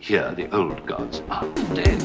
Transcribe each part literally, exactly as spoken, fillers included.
Here, the old gods are dead.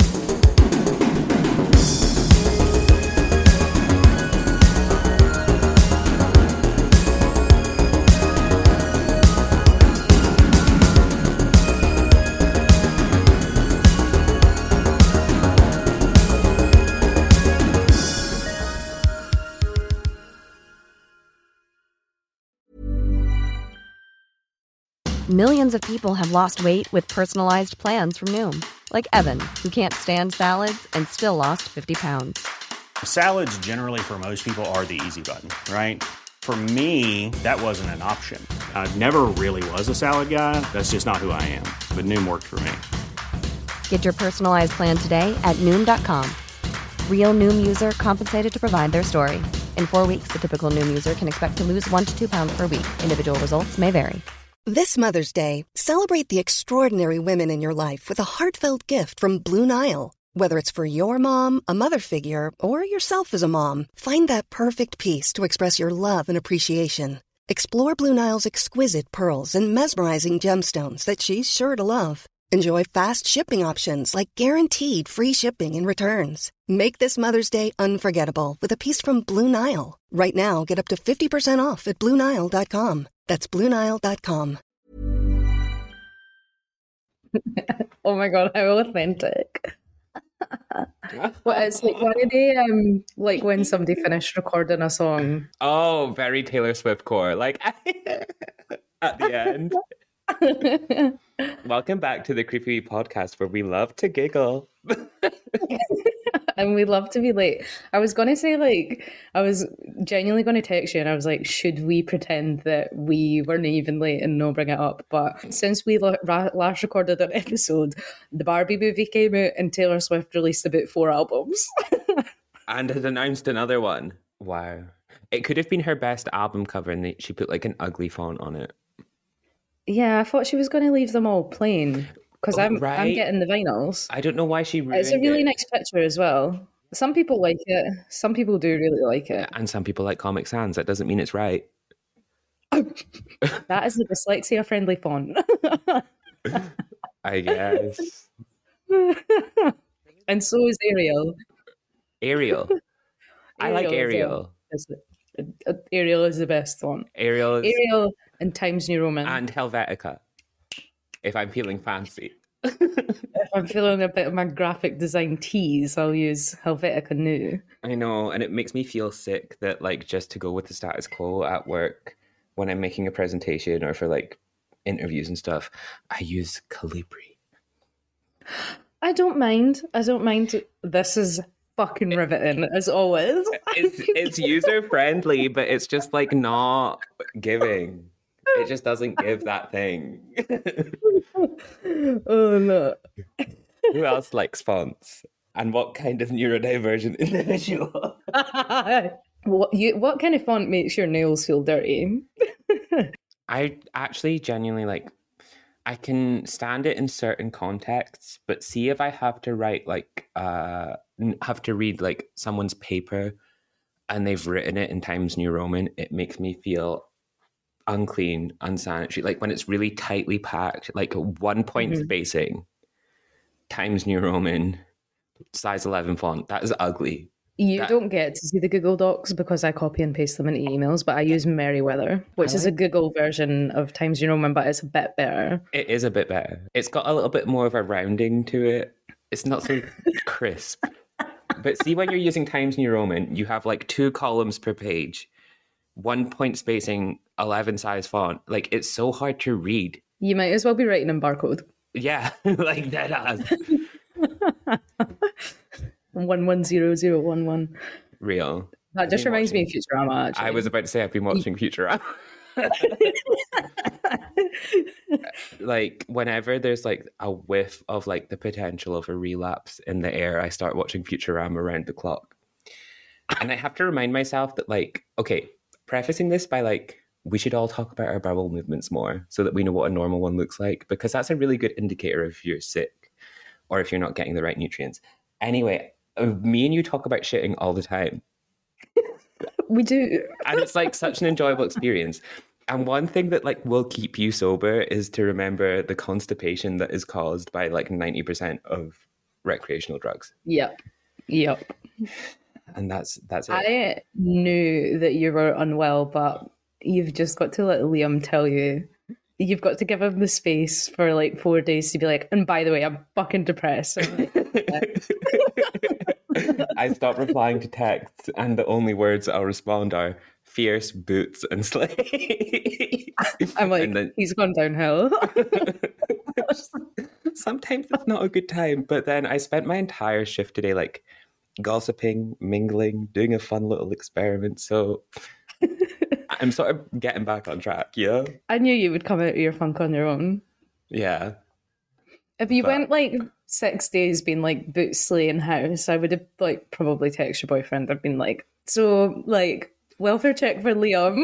Millions of people have lost weight with personalized plans from Noom. Like Evan, who can't stand salads and still lost fifty pounds. Salads generally for most people are the easy button, right? For me, that wasn't an option. I never really was a salad guy. That's just not who I am. But Noom worked for me. Get your personalized plan today at Noom dot com. Real Noom user compensated to provide their story. In four weeks, the typical Noom user can expect to lose one to two pounds per week. Individual results may vary. This Mother's Day, celebrate the extraordinary women in your life with a heartfelt gift from Blue Nile. Whether it's for your mom, a mother figure, or yourself as a mom, find that perfect piece to express your love and appreciation. Explore Blue Nile's exquisite pearls and mesmerizing gemstones that she's sure to love. Enjoy fast shipping options like guaranteed free shipping and returns. Make this Mother's Day unforgettable with a piece from Blue Nile. Right now, get up to fifty percent off at Blue Nile dot com. That's Blue Nile dot com. Oh my god, how authentic. Well, it's like one of the um like when somebody finished recording a song. Oh, very Taylor Swift core. Like at the end. Welcome back to the Creepy Podcast, where we love to giggle. And we love to be late. I was going to say, like, I was genuinely going to text you and I was like, should we pretend that we weren't even late and no bring it up? But since we la- ra- last recorded an episode, the Barbie movie came out and Taylor Swift released about four albums. And has announced another one. Wow. It could have been her best album cover and she put like an ugly font on it. Yeah, I thought she was going to leave them all plain. Because Oh, I'm right. I'm getting the vinyls. I don't know why she ruined It's a really it. nice picture as well. Some people like it. Some people do really like it. And some people like Comic Sans. That doesn't mean it's right. That is the dyslexia-friendly font. I guess. And so is Ariel. Ariel. I like Ariel. Is the- uh, Ariel is the best one. Ariel is, Ariel and Times New Roman. and Helvetica. If I'm feeling fancy. If I'm feeling a bit of my graphic design tease, I'll use Helvetica New. I know, and it makes me feel sick that, like, just to go with the status quo at work when I'm making a presentation or for, like, interviews and stuff, I use Calibri. I don't mind. I don't mind. This is fucking riveting, as always. It's, it's user-friendly, but it's just, like, not giving. It just doesn't give that thing. Oh, no. Who else likes fonts? And what kind of neurodivergent individual? What, you, what kind of font makes your nails feel dirty? I actually genuinely like, I can stand it in certain contexts, but see if I have to write like, uh, have to read like someone's paper and they've written it in Times New Roman, it makes me feel unclean, unsanitary. Like when it's really tightly packed, like one point Mm-hmm. spacing, Times New Roman, size eleven font. That is ugly. You That- don't get to see the Google Docs because I copy and paste them into emails, but I use Merriweather, which I is a like- Google version of Times New Roman, but it's a bit better. It is a bit better. It's got a little bit more of a rounding to it. It's not so crisp. But see, when you're using Times New Roman, you have like two columns per page, one point spacing, eleven size font. Like it's so hard to read. You might as well be writing in barcode. Yeah, like that has one one zero zero one one. real. That just been reminds me of watching- Futurama, actually. I was about to say I've been watching Futurama. Like whenever there's like a whiff of like the potential of a relapse in the air, I start watching Futurama around the clock. And I have to remind myself that like, okay, prefacing this by like, we should all talk about our bowel movements more so that we know what a normal one looks like, because that's a really good indicator if you're sick or if you're not getting the right nutrients. Anyway, uh, me and you talk about shitting all the time. We do. And it's like such an enjoyable experience. And one thing that like will keep you sober is to remember the constipation that is caused by like ninety percent of recreational drugs. Yep. Yep. And that's that's it. I knew that you were unwell, but you've just got to let Liam tell you. You've got to give him the space for like four days to be like, and by the way, I'm fucking depressed. I stop replying to texts, and the only words I'll respond are fierce, boots, and slay. I'm like, then, he's gone downhill. Sometimes it's not a good time, but then I spent my entire shift today like gossiping, mingling, doing a fun little experiment. So I'm sort of getting back on track, yeah? I knew you would come out of your funk on your own. Yeah. If you but... went like six days being like boot slaying house, I would have like probably texted your boyfriend. I've been like, so like welfare check for Liam.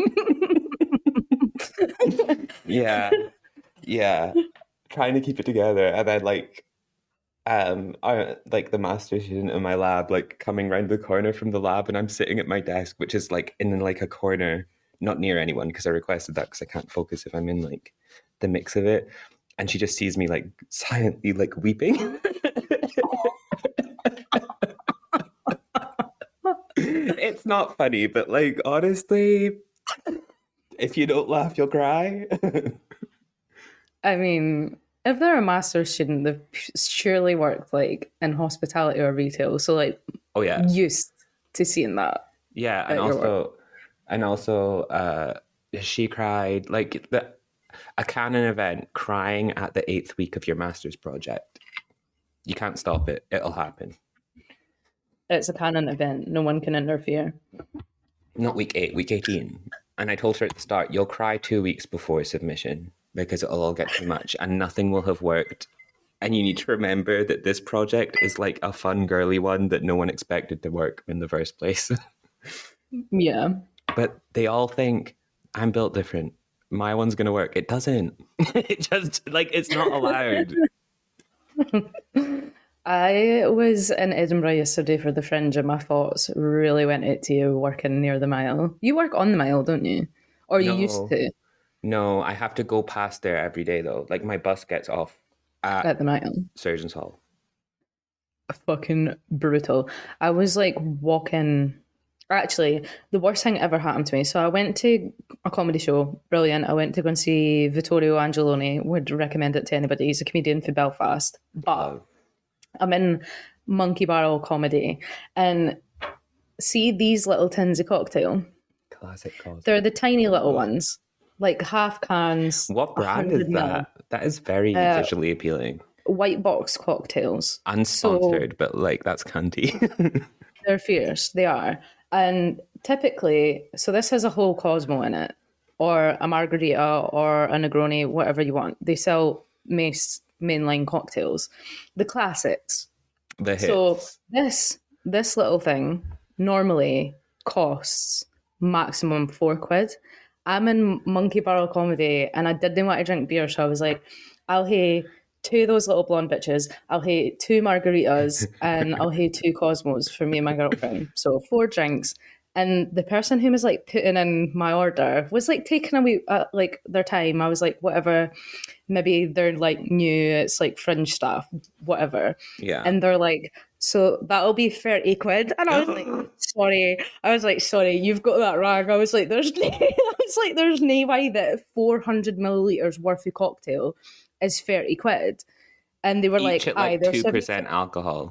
yeah. Yeah. Trying to keep it together. And then like um I like the master student in my lab, like coming around the corner from the lab, and I'm sitting at my desk, which is like in like a corner, not near anyone, because I requested that because I can't focus if I'm in like the mix of it. And she just sees me like silently like weeping. It's not funny, but like honestly, if you don't laugh, you'll cry. I mean, if they're a master's student, they've surely worked like in hospitality or retail, so like, oh yeah, used to seeing that. Yeah, and also, and also, uh, she cried like the a canon event, crying at the eighth week of your master's project. You can't stop it; it'll happen. It's a canon event. No one can interfere. Not week eight, week eighteen. And I told her at the start, you'll cry two weeks before submission because it'll all get too much and nothing will have worked. And you need to remember that this project is like a fun, girly one that no one expected to work in the first place. Yeah. But they all think, I'm built different. My one's going to work. It doesn't. It just, like, it's not allowed. I was in Edinburgh yesterday for the Fringe and my thoughts really went out to you working near the Mile. You work on the Mile, don't you? Or you no, used to? No, I have to go past there every day though. Like my bus gets off at, at the Mile. Surgeons Hall. Fucking brutal. I was like walking... Actually, the worst thing ever happened to me. So I went to a comedy show, brilliant. I went to go and see Vittorio Angeloni. Would recommend it to anybody. He's a comedian from Belfast. But oh. I'm in Monkey Barrel Comedy. And see these little tins of cocktail? Classic cocktail. They're the tiny little ones. Like half cans. What brand is that? Mil. That is very uh, visually appealing. White Box cocktails. Unsponsored, so, but like that's cunty. They're fierce. They are. And typically, so this has a whole Cosmo in it, or a margarita, or a Negroni, whatever you want. They sell most mainline cocktails, the classics. The hits. So this this little thing normally costs maximum four quid. I'm in Monkey Barrel Comedy, and I didn't want to drink beer, so I was like, I'll hey two of those little blonde bitches, I'll hate two margaritas, and I'll hate two Cosmos for me and my girlfriend. So four drinks. And the person who was like putting in my order was like taking away uh, like their time. I was like, whatever, maybe they're like new, it's like Fringe staff, whatever. Yeah. And they're like, so that'll be thirty quid. And I was like, sorry. I was like, sorry, you've got that wrong. I was like, there's no, I was like, there's no way that four hundred milliliters worth of cocktail is thirty quid. And they were Each like, at like two percent alcohol.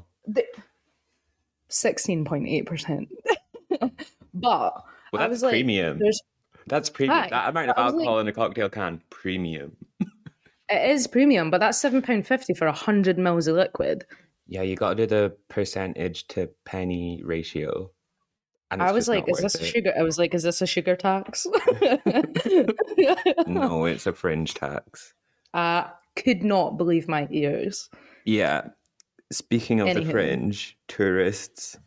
sixteen point eight percent. But well, I was that's like, premium. There's, that's premium. Aye, that amount of alcohol like, in a cocktail can, premium. It is premium, but that's seven pounds fifty for one hundred mils of liquid. Yeah, you got to do the percentage to penny ratio. And I was like, is this a sugar? I was like, is this a sugar tax? No, it's a Fringe tax. I could not believe my ears. Yeah. Speaking of Anywho. the Fringe, tourists...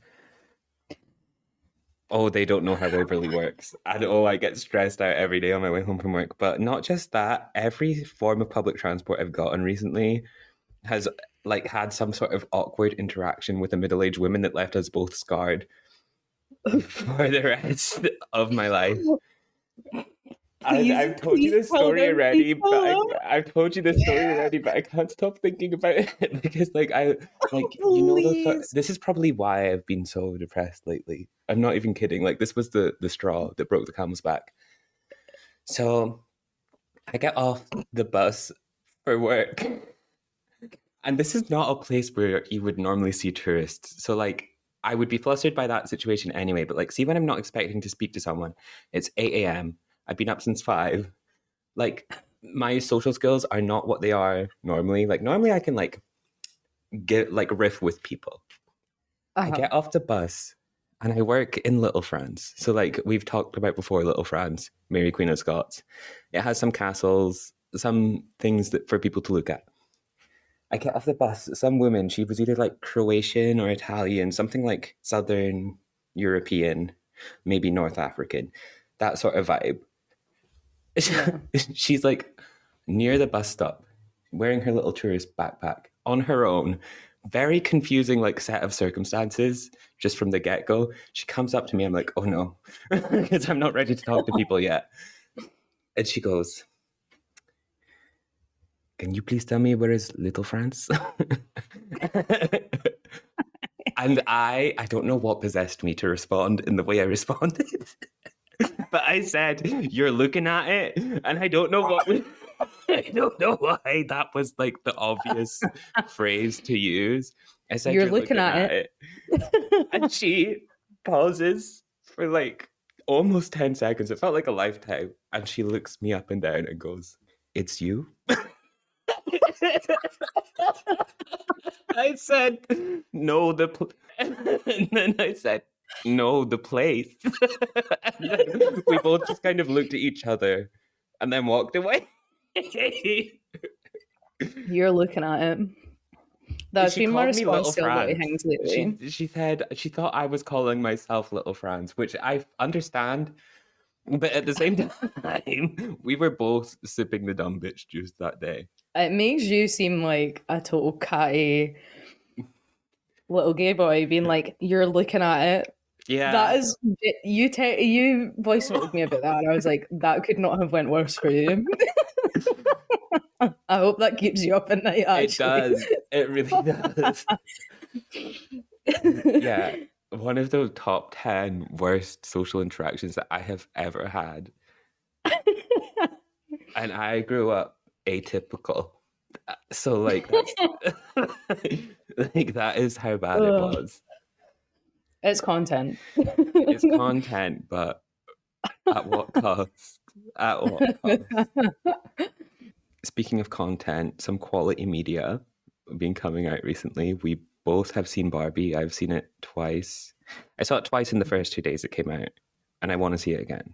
Oh, they don't know how Waverley works. And oh, I get stressed out every day on my way home from work. But not just that, every form of public transport I've gotten recently has like had some sort of awkward interaction with a middle-aged woman that left us both scarred for the rest of my life. Please, I, I've told you please this tell story them already, people. but I, I've told you this story already, but I can't stop thinking about it because, like, I like you know those. sort- Please. This is probably why I've been so depressed lately. I'm not even kidding. Like, this was the the straw that broke the camel's back. So, I get off the bus for work, and this is not a place where you would normally see tourists. So, like, I would be flustered by that situation anyway. But, like, see, when I'm not expecting to speak to someone, it's eight a.m. I've been up since five. Like, my social skills are not what they are normally. Like, normally I can, like, get, like, riff with people. Uh-huh. I get off the bus and I work in Little France. So, like, we've talked about before, Little France, Mary Queen of Scots. It has some castles, some things that for people to look at. I get off the bus, some woman, she was either, like, Croatian or Italian, something like Southern European, maybe North African, that sort of vibe. Yeah. She's like near the bus stop, wearing her little tourist backpack on her own. Very confusing, like, set of circumstances just from the get-go. She comes up to me, I'm like, oh no, because I'm not ready to talk to people yet. And she goes, can you please tell me where is Little France? And I, I don't know what possessed me to respond in the way I responded. But I said, you're looking at it, and I don't know what I don't know why that was, like, the obvious phrase to use. I said, You're you're, looking looking, at at, it. And she pauses for, like, almost ten seconds. It felt like a lifetime. And she looks me up and down and goes, it's you? I said, no, the pl-. And then I said, no, the place. And then we both just kind of looked at each other and then walked away. You're looking at it. That's She been my called me Little response to a lot of France. things lately. She, she said she thought I was calling myself Little France, which I understand. But at the same time, we were both sipping the dumb bitch juice that day. It makes you seem like a total catty little gay boy being like, you're looking at it. Yeah. That is, you te- you voice noted me about that, and I was like, that could not have went worse for you. I hope that keeps you up at night, actually. It does. It really does. Yeah. One of the top ten worst social interactions that I have ever had. And I grew up atypical. So, like, that's, like, that is how bad it Ugh. was. It's content. It's content, but at what cost? At what cost? Speaking of content, some quality media have been coming out recently. We both have seen Barbie. I've seen it twice. I saw it twice in the first two days it came out, and I want to see it again.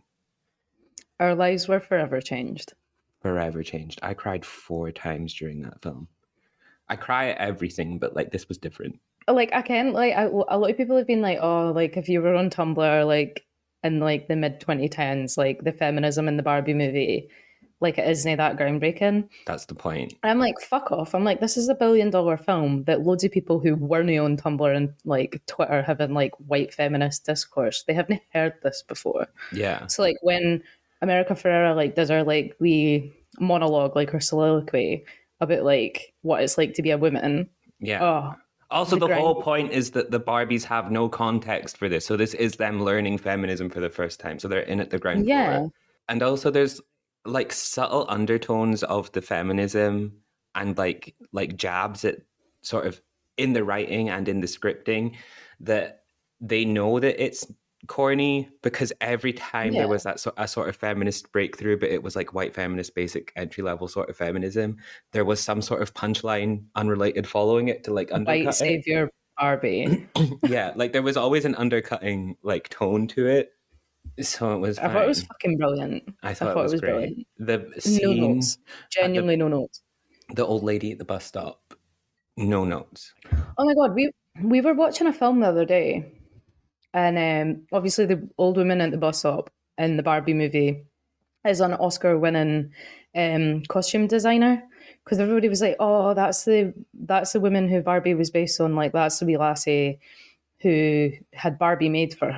Our lives were forever changed. Forever changed. I cried four times during that film. I cry at everything, but, like, this was different. Like, I can, like, I, a lot of people have been like, oh, like, if you were on Tumblr, like, in, like, the mid twenty tens, like, the feminism in the Barbie movie, like, it isn't that groundbreaking. That's the point. And I'm like, fuck off. I'm like, this is a billion dollar film that loads of people who weren't on Tumblr and, like, Twitter having, like, white feminist discourse, they haven't heard this before. Yeah. So, like, when America Ferrera, like, does her, like, wee monologue, like, her soliloquy about, like, what it's like to be a woman. Yeah. Oh, Also, the the grind- whole point is that the Barbies have no context for this. So this is them learning feminism for the first time. So they're in at the ground Yeah. floor. And also there's, like, subtle undertones of the feminism and, like, like jabs at sort of in the writing and in the scripting that they know that it's corny, because every time Yeah. there was that so, a sort of feminist breakthrough, but it was like white feminist basic entry level sort of feminism, there was some sort of punchline unrelated following it to, like, undercut White it. savior Barbie. Yeah, like there was always an undercutting, like, tone to it, so it was I thought it was fine. fucking brilliant. I thought, it was, great. brilliant. The No scene, notes. Genuinely no notes. the old lady at the bus stop, no notes. Oh my god, we we were watching a film the other day, and um, obviously the old woman at the bus stop in the Barbie movie is an Oscar-winning um, costume designer, because everybody was like, "Oh, that's the that's the woman who Barbie was based on. Like, that's the wee lassie who had Barbie made for her."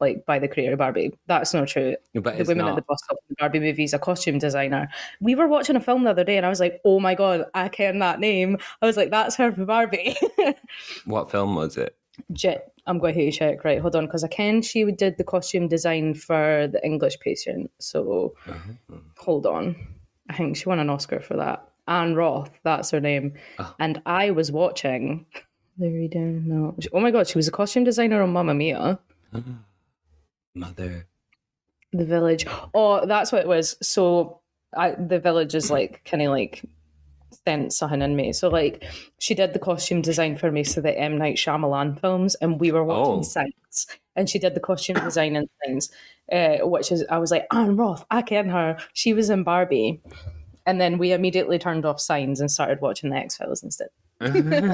like by the creator of Barbie. That's not true. But The it's woman not. at the bus stop in the Barbie movie is a costume designer. We were watching a film the other day and I was like, oh my God, I ken that name. I was like, that's her for Barbie. What film was it? Jit. I'm going to check. Right, hold on, because I ken she did the costume design for The English Patient. So Uh-huh. hold on. I think she won an Oscar for that. Anne Roth, that's her name. Oh. And I was watching. Larry down. No. Oh my God, she was a costume designer on Mamma Mia. Mother. The Village. Oh, that's what it was. So I, The Village is like kind of like sent something in me. So like she did the costume design for me for the M. Night Shyamalan films, and we were watching Oh. Signs, and she did the costume design and things, uh, which is I was like, Anne Roth, I ken her. She was in Barbie. And then we immediately turned off Signs and started watching the X-Files instead. I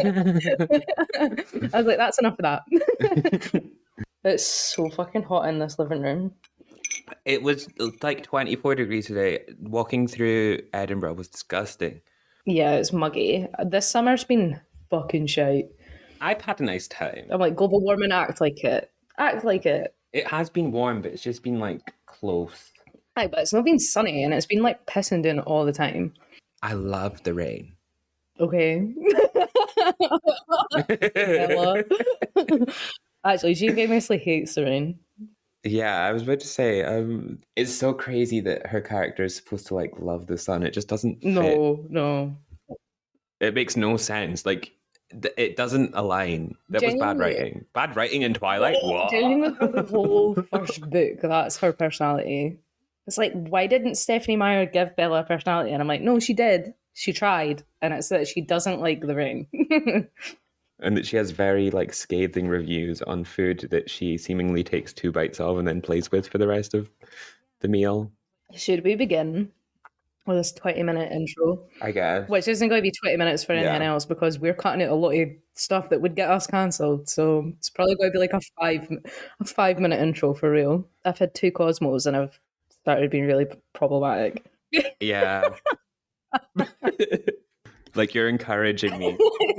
was like, that's enough of that. It's so fucking hot in this living room. It was like twenty-four degrees today. Walking through Edinburgh was disgusting. Yeah, it's muggy. This summer's been fucking shite. I've had a nice time. I'm like, global warming, act like it. Act like it. It has been warm, but it's just been like close. Aye, but it's not been sunny and it's been like pissing down all the time. I love the rain. Okay. Bella. Actually, she famously hates the rain. Yeah, I was about to say, um, it's so crazy that her character is supposed to like love the sun. It just doesn't fit. No, no. It makes no sense. Like, th- it doesn't align. That was bad Genuinely. writing. Bad writing in Twilight? What? Genuinely, for the whole first book, that's her personality. It's like, why didn't Stephanie Meyer give Bella a personality? And I'm like, no, she did. She tried. And it's that she doesn't like the rain. And that she has very like scathing reviews on food that she seemingly takes two bites of and then plays with for the rest of the meal. Should we begin with this twenty minute intro? I guess. Which isn't going to be twenty minutes for anything Yeah. else because we're cutting out a lot of stuff that would get us cancelled. So it's probably going to be like a five a five minute intro for real. I've had two Cosmos and I've started being really problematic. Yeah. Like you're encouraging me.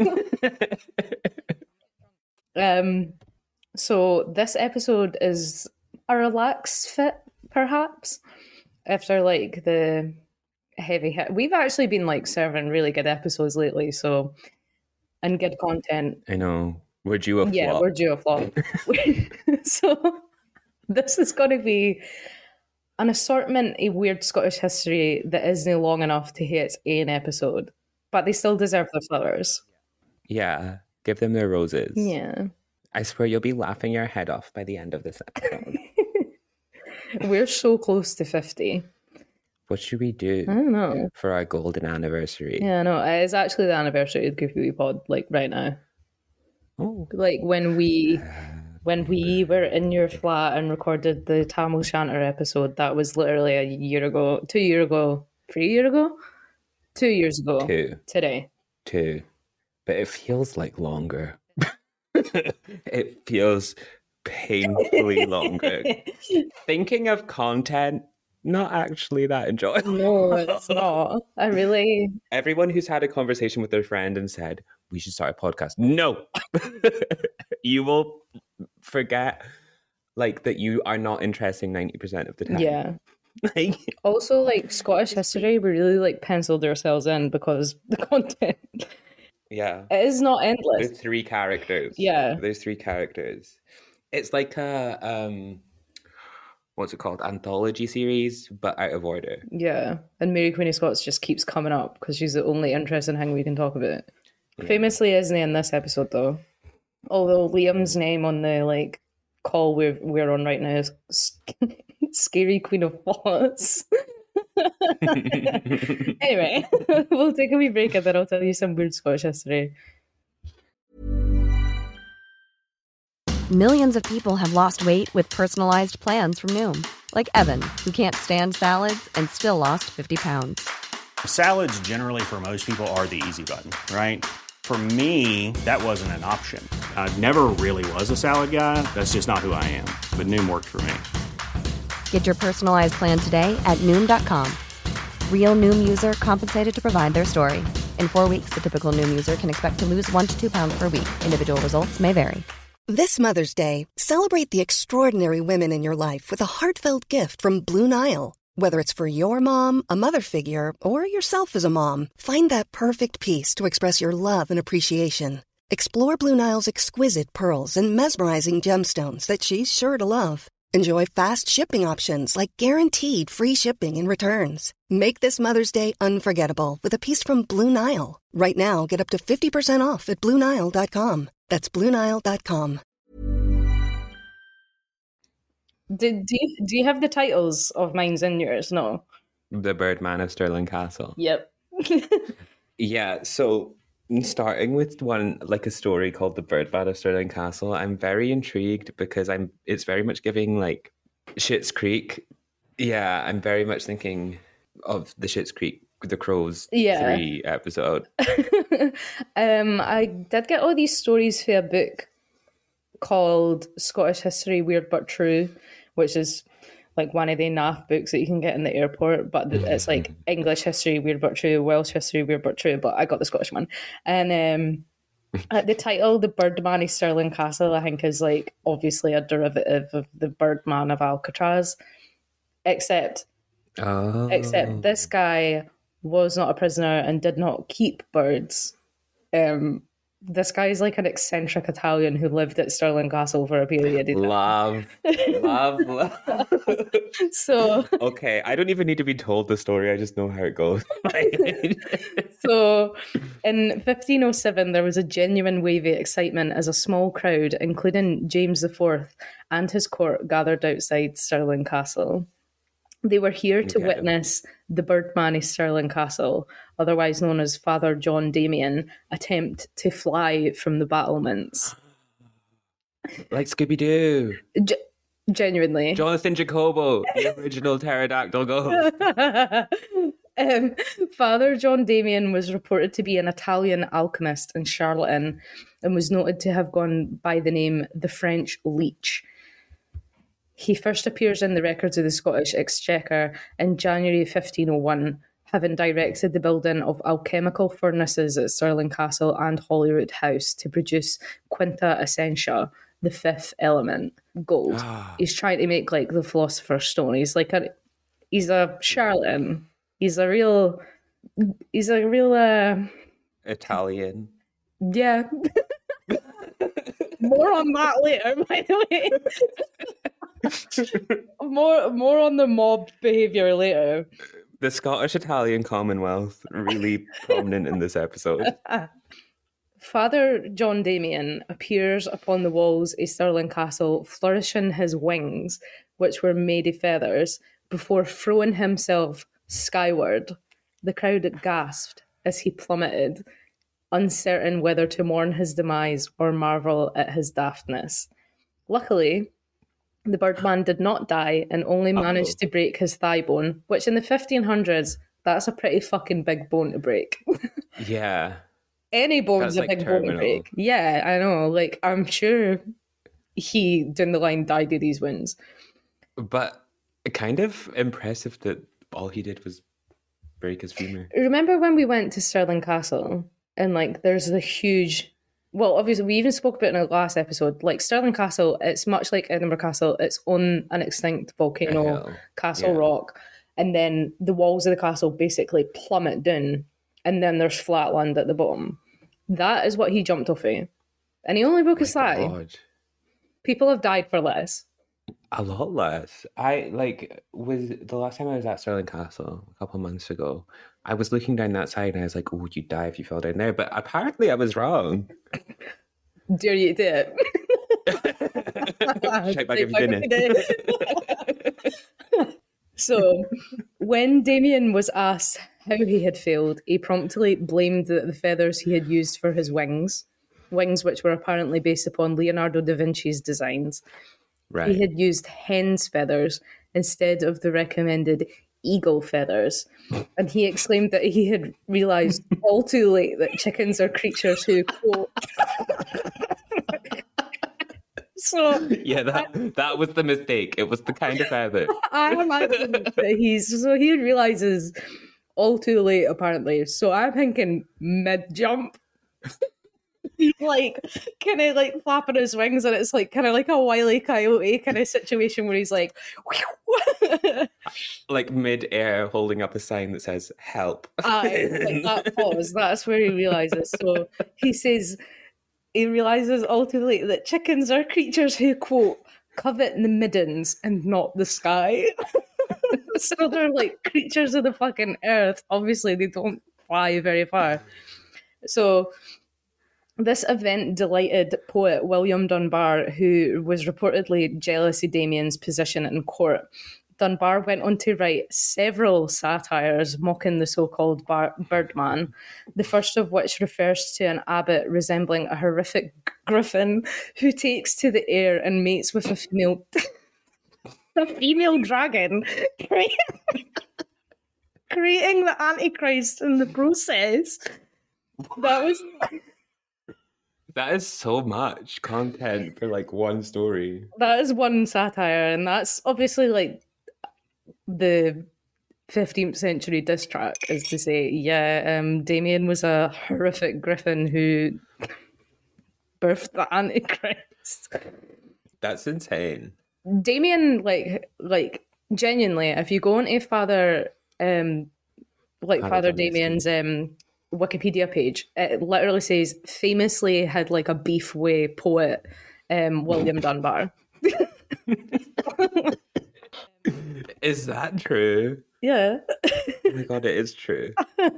Um, so this episode is a relaxed fit, perhaps, after like the heavy hit. We've actually been like serving really good episodes lately, so and good content. I know. We're due a flop. Yeah, we're due a flop. So this is going to be an assortment of weird Scottish history that isn't long enough to hit its own episode, but they still deserve their flowers. Yeah. Give them their roses. Yeah. I swear you'll be laughing your head off by the end of this episode. We're so close to fifty. What should we do I don't know. for our golden anniversary? Yeah, no, it's actually the anniversary of Goofy Wee Pod, like right now. Oh. Like when we when we were in your flat and recorded the Tamil Shanter episode, that was literally a year ago, two year ago, three year ago? Two years ago. Two. Today. Two. But it feels like longer. It feels painfully longer. Thinking of content, not actually that enjoyable. No, it's not. I really Everyone who's had a conversation with their friend and said, we should start a podcast. No. You will forget like that you are not interesting ninety percent of the time. yeah. Like, Also, like Scottish history, we really like penciled ourselves in because the content yeah. it is not endless. There's three characters. Yeah. There's three characters. It's like a um what's it called? Anthology series, but out of order. Yeah, and Mary Queen of Scots just keeps coming up because she's the only interesting thing we can talk about. Yeah. Famously, isn't he in this episode though? Although Liam's name on the like call we're we're on right now is Scary Queen of Thoughts. Anyway, we'll take a wee break and then I'll tell you some weird Scottish history. Millions of people have lost weight with personalized plans from Noom. Like Evan, who can't stand salads and still lost fifty pounds. Salads generally for most people are the easy button, right? For me, that wasn't an option. I never really was a salad guy. That's just not who I am. But Noom worked for me. Get your personalized plan today at Noom dot com. Real Noom user compensated to provide their story. In four weeks, the typical Noom user can expect to lose one to two pounds per week. Individual results may vary. This Mother's Day, celebrate the extraordinary women in your life with a heartfelt gift from Blue Nile. Whether it's for your mom, a mother figure, or yourself as a mom, find that perfect piece to express your love and appreciation. Explore Blue Nile's exquisite pearls and mesmerizing gemstones that she's sure to love. Enjoy fast shipping options like guaranteed free shipping and returns. Make this Mother's Day unforgettable with a piece from Blue Nile. Right now, get up to fifty percent off at Blue Nile dot com. That's Blue Nile dot com. Did, do, you, do you have the titles of Mines and Yours? No. The Birdman of Stirling Castle. Yep. Yeah, so starting with one, like a story called The Birdman of Stirling Castle, I'm very intrigued because I'm. it's very much giving like Schitt's Creek. Yeah, I'm very much thinking of the Schitt's Creek, The Crows Yeah. three episode. um, I did get all these stories for a book called Scottish History Weird But True, which is like one of the N A F books that you can get in the airport, but it's like English history weird but true, Welsh history weird but true, but I got the Scottish one. And um uh, the title, The Birdman of Stirling Castle, I think is like obviously a derivative of the Birdman of Alcatraz, except Oh. except this guy was not a prisoner and did not keep birds. Um, this guy is like an eccentric Italian who lived at Stirling Castle for a period. Love, love, love. So, Okay, I don't even need to be told the story. I just know how it goes. so in fifteen oh seven, there was a genuine wave of excitement as a small crowd, including James the Fourth and his court, gathered outside Stirling Castle. They were here to Okay. witness the Birdman of Stirling Castle, otherwise known as Father John Damien, attempt to fly from the battlements. Like Scooby-Doo. G- genuinely. Jonathan Jacobo, the original pterodactyl ghost. um, Father John Damien was reported to be an Italian alchemist and charlatan and was noted to have gone by the name the French Leech. He first appears in the records of the Scottish Exchequer in January fifteen oh one, having directed the building of alchemical furnaces at Stirling Castle and Holyrood House to produce Quinta Essentia, the fifth element, gold. He's trying to make like the Philosopher's Stone. He's like a, he's a charlatan. He's a real, he's a real, uh, Italian. yeah. More on that later, by the way. more, more on the mob behaviour later. The Scottish Italian Commonwealth, really prominent in this episode. Father John Damien appears upon the walls of Stirling Castle, flourishing his wings, which were made of feathers, before throwing himself skyward. The crowd gasped as he plummeted, uncertain whether to mourn his demise or marvel at his daftness. Luckily, the Birdman did not die and only managed Uh-oh. to break his thigh bone, which in the fifteen hundreds, that's a pretty fucking big bone to break. Yeah. Any bone's That's, a like, big bone to terminal. break. Yeah, I know. Like, I'm sure he, down the line, died of these wounds. But kind of impressive that all he did was break his femur. Remember when we went to Stirling Castle and, like, there's the huge... Well, obviously, we even spoke about it in our last episode. Like, Stirling Castle, it's much like Edinburgh Castle. It's on an extinct volcano, hill. Castle Yeah. Rock. And then the walls of the castle basically plummet down. And then there's flat land at the bottom. That is what he jumped off of. And he only broke his thigh. God. People have died for less. A lot less. I like was the last time I was at Stirling Castle a couple of months ago. I was looking down that side and I was like, "Oh, you'd die if you fell down there." But apparently, I was wrong. Dare you do it? Check back if you didn't. So, when Damien was asked how he had failed, he promptly blamed the, the feathers he had used for his wings, wings which were apparently based upon Leonardo da Vinci's designs. Right. He had used hen's feathers instead of the recommended eagle feathers. And he exclaimed that he had realised all too late that chickens are creatures who, quote... So Yeah, that that was the mistake. It was the kind of feather. I imagine that he's so he realizes all too late apparently. So I'm thinking mid jump, he like kind of like flapping his wings, and it's like kind of like a Wile E. Coyote kind of situation where he's like, like mid-air, holding up a sign that says "Help." Aye, like that pause. That's where he realizes. So he says he realizes ultimately that chickens are creatures who quote covet the middens and not the sky. So they're like creatures of the fucking earth. Obviously, they don't fly very far. So this event delighted poet William Dunbar, who was reportedly jealous of Damien's position in court. Dunbar went on to write several satires mocking the so-called bar- Birdman, the first of which refers to an abbot resembling a horrific griffin who takes to the air and mates with a female a female dragon, creating, creating the Antichrist in the process. That was... That is so much content for like one story. That is one satire, and that's obviously like the fifteenth century diss track, is to say, yeah, um, Damien was a horrific griffin who birthed the Antichrist. That's insane. Damien, like, like genuinely, if you go into Father, um, like Father Father Damien's Damien's um, Wikipedia page, it literally says famously had like a beef with poet um, William Dunbar. Is that true? Yeah. Oh my god, it is true.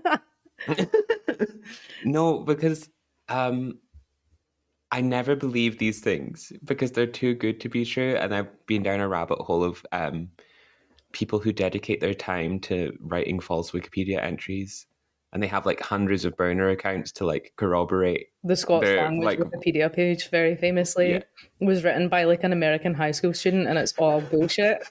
No, because um, I never believe these things because they're too good to be true, and I've been down a rabbit hole of um, people who dedicate their time to writing false Wikipedia entries, and they have like hundreds of burner accounts to like corroborate. The Scots their, language like, Wikipedia page, very famously, yeah. was written by like an American high school student, and it's all bullshit.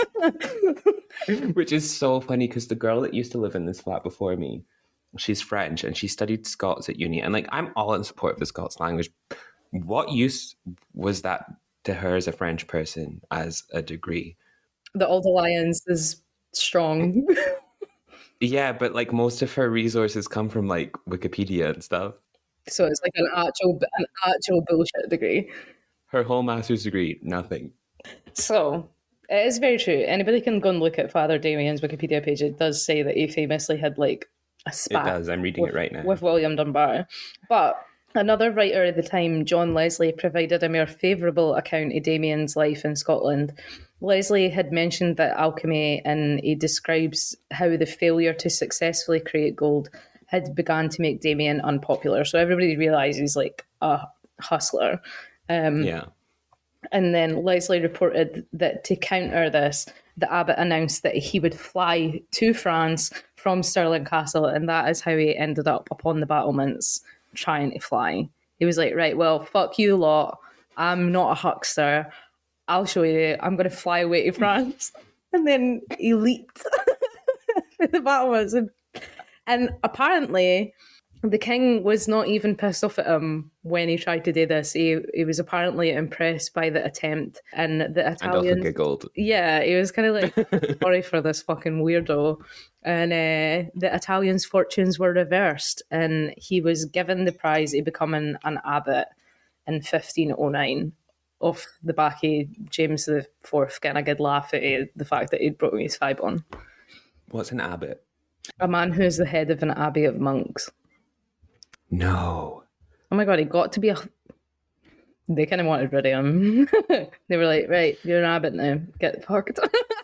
Which is so funny because the girl that used to live in this flat before me, she's French and she studied Scots at uni. And like, I'm all in support of the Scots language. What use was that to her as a French person as a degree? The Old Alliance is strong. Yeah, but like most of her resources come from like Wikipedia and stuff. So it's like an actual, an actual bullshit degree. Her whole master's degree, nothing. So it is very true. Anybody can go and look at Father Damien's Wikipedia page. It does say that he famously had like a spat. It does. I'm reading with, it right now. With William Dunbar. But another writer at the time, John Leslie, provided a more favourable account of Damien's life in Scotland. Leslie had mentioned that alchemy, and he describes how the failure to successfully create gold had begun to make Damien unpopular. So everybody realised he's like a hustler. Um, yeah. And then Leslie reported that to counter this, the abbot announced that he would fly to France from Stirling Castle, and that is how he ended up upon the battlements trying to fly. He was like, right, well, fuck you lot. I'm not a huckster. I'll show you. I'm going to fly away to France. And then he leaped for the battlements. And, and apparently, the king was not even pissed off at him when he tried to do this. He he was apparently impressed by the attempt, and the Italians... And also giggled. Yeah, he was kind of like, sorry for this fucking weirdo. And uh, the Italians' fortunes were reversed, and he was given the prize of becoming an abbot in fifteen oh nine. Off the back of James the Fourth getting a good laugh at the fact that he'd broken his thigh bone. What's an abbot? A man who is the head of an abbey of monks. No. Oh my god, he got to be a... They kind of wanted rid of him. They were like, right, you're an abbot now. Get fucked.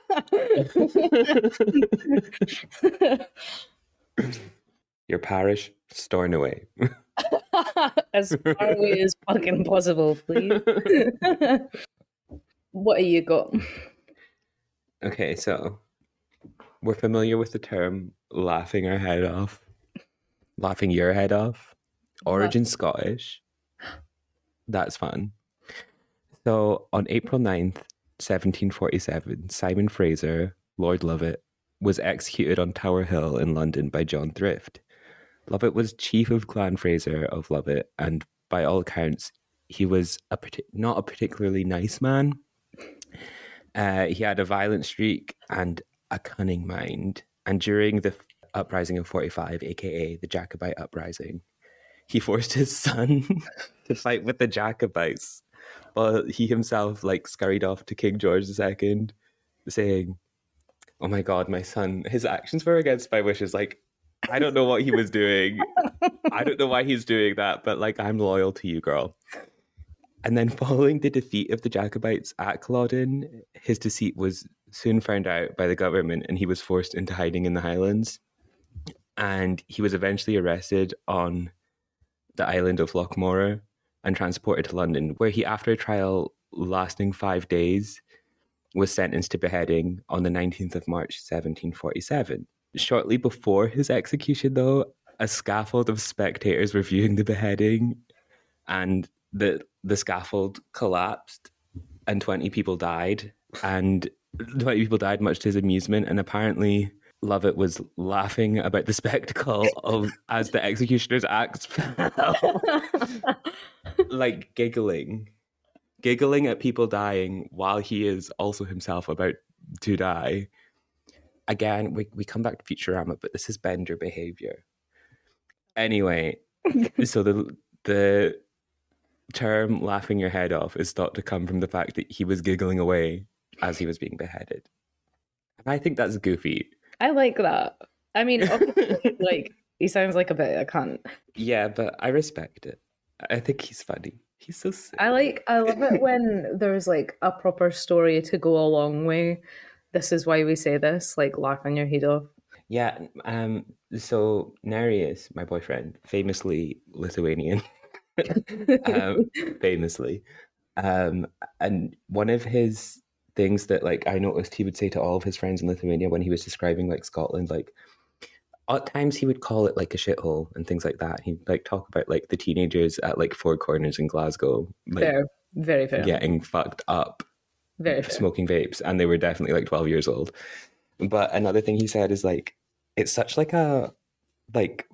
Your parish, Stornoway. As far away as fucking possible, please. What have you got? Okay, so we're familiar with the term laughing our head off. Laughing your head off. Origin Scottish. That's fun. So on April ninth, seventeen forty-seven, Simon Fraser, Lord Lovat, was executed on Tower Hill in London by John Thrift. Lovat was chief of Clan Fraser of Lovat, and by all accounts, he was a not a particularly nice man. Uh, he had a violent streak and a cunning mind. And during the uprising of forty-five, aka the Jacobite uprising, he forced his son to fight with the Jacobites, while he himself like scurried off to King George the Second, saying, "Oh my God, my son, his actions were against my wishes." Like, I don't know what he was doing. I don't know why he's doing that, but like, I'm loyal to you, girl. And then following the defeat of the Jacobites at Culloden, his deceit was soon found out by the government and he was forced into hiding in the Highlands. And he was eventually arrested on the island of Lochmorrow and transported to London, where he, after a trial lasting five days, was sentenced to beheading on the nineteenth of March, seventeen forty-seven. Shortly before his execution, though, a scaffold of spectators were viewing the beheading, and the the scaffold collapsed and twenty people died. And twenty people died, much to his amusement. And apparently Lovett was laughing about the spectacle of as the executioner's axe fell, like giggling, giggling at people dying while he is also himself about to die. Again, we, we come back to Futurama, but this is Bender behavior. Anyway, so the the term laughing your head off is thought to come from the fact that he was giggling away as he was being beheaded. And I think that's goofy. I like that. I mean, obviously, like, he sounds like a bit of a cunt. Yeah, but I respect it. I think he's funny. He's so sick. I like, I love it when there's like a proper story to go along with. This is why we say this, like, laughing your head off. Yeah. Um. So Nereus, my boyfriend, famously Lithuanian, um, famously, um, and one of his things that like I noticed he would say to all of his friends in Lithuania when he was describing like Scotland, like at times he would call it like a shithole and things like that. He'd like talk about like the teenagers at like Four Corners in Glasgow, like fair, very fair, getting fucked up, very fair. Smoking vapes, and they were definitely like twelve years old. But another thing he said is like it's such like a like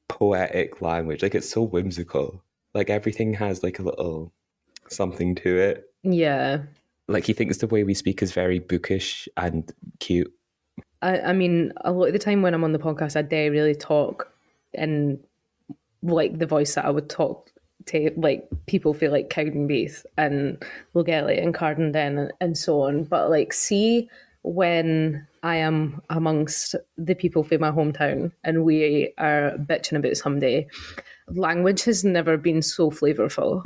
poetic language, like it's so whimsical, like everything has like a little something to it. Yeah. Like, he thinks the way we speak is very bookish and cute. I, I mean, a lot of the time when I'm on the podcast, I do really talk in, like, the voice that I would talk to, like, people feel like Cowdenbeath and Logelly and Cardenden and, and so on. But, like, see, when I am amongst the people from my hometown and we are bitching about somebody, language has never been so flavourful.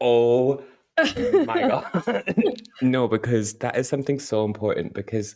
Oh, my God. No, because that is something so important. Because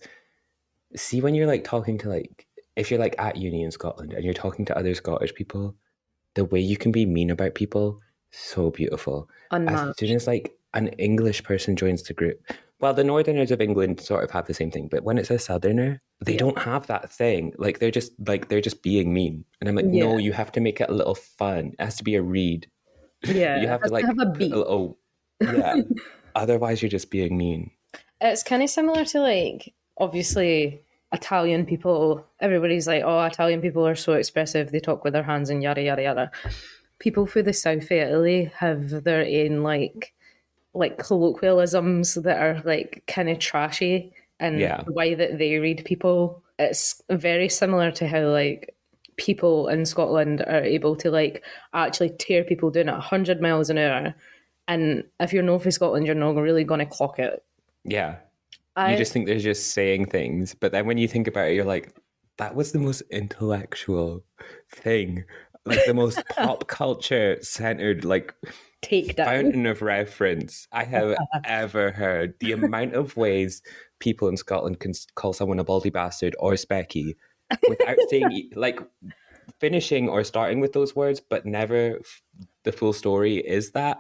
see, when you're like talking to like, if you're like at uni in Scotland and you're talking to other Scottish people, the way you can be mean about people, so beautiful. Unmatched. As soon as like an English person joins the group, well, the Northerners of England sort of have the same thing, but when it's a Southerner, they yeah. don't have that thing. Like they're just like they're just being mean, and I'm like, yeah. no, you have to make it a little fun. It has to be a read. Yeah, you have to like have a beat. A little, yeah. Otherwise, you're just being mean. It's kind of similar to like obviously Italian people. Everybody's like, oh, Italian people are so expressive. They talk with their hands and yada yada yada. People for the south of Italy have their own like. like colloquialisms that are like kind of trashy, and yeah. the way that they read people, it's very similar to how like people in Scotland are able to like actually tear people down at one hundred miles an hour, and if you're not from Scotland, you're not really going to clock it. Yeah. I, you just think they're just saying things, but then when you think about it, you're like, that was the most intellectual thing, like the most pop culture centered, like take down fountain of reference I have ever heard. The amount of ways people in Scotland can call someone a baldy bastard or specky without saying like finishing or starting with those words, but never the full story is that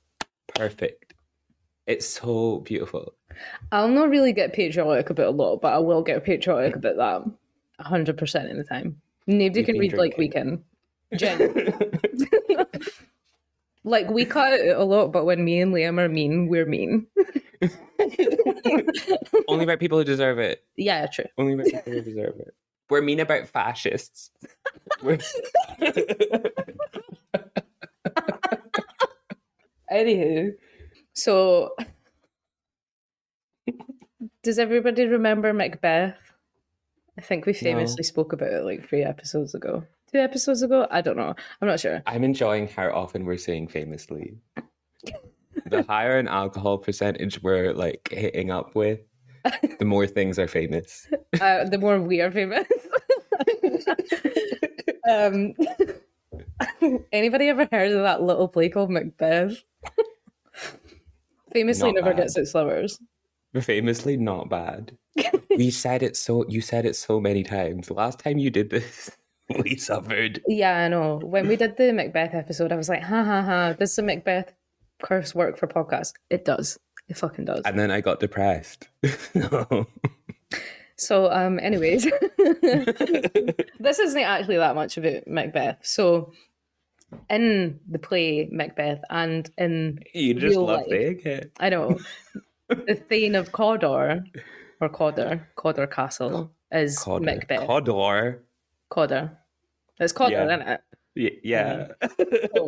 perfect. It's so beautiful. I'll not really get patriotic about a lot, but I will get patriotic about that one hundred percent of the time. Nobody You've can read drinking. like we can. Genuinely. Like, we cut it a lot, but when me and Liam are mean, we're mean. Only about people who deserve it. Yeah, true. Only about people who deserve it. We're mean about fascists. We're... Anywho, so does everybody remember Macbeth? I think we famously no. spoke about it like three episodes ago. Two episodes ago? I don't know. I'm not sure. I'm enjoying how often we're saying famously. the higher an alcohol percentage we're like hitting up with, the more things are famous. Uh, the more we are famous. um, anybody ever heard of that little play called Macbeth? Famously Not never bad. gets its flowers. Famously not bad. We said it so you said it so many times. The last time you did this, we suffered. Yeah, I know. When we did the Macbeth episode, I was like, ha ha ha, does the Macbeth curse work for podcast? It does. It fucking does. And then I got depressed. No. So, um, anyways, this isn't actually that much about Macbeth. So, in the play Macbeth and in You just real love life, saying it. I know, the Thane of Cawdor, or Cawdor, Cawdor Castle, is Cawdor. Macbeth. Cawdor. Cawdor. It's Cawdor, Yeah. isn't it? Y- yeah. So,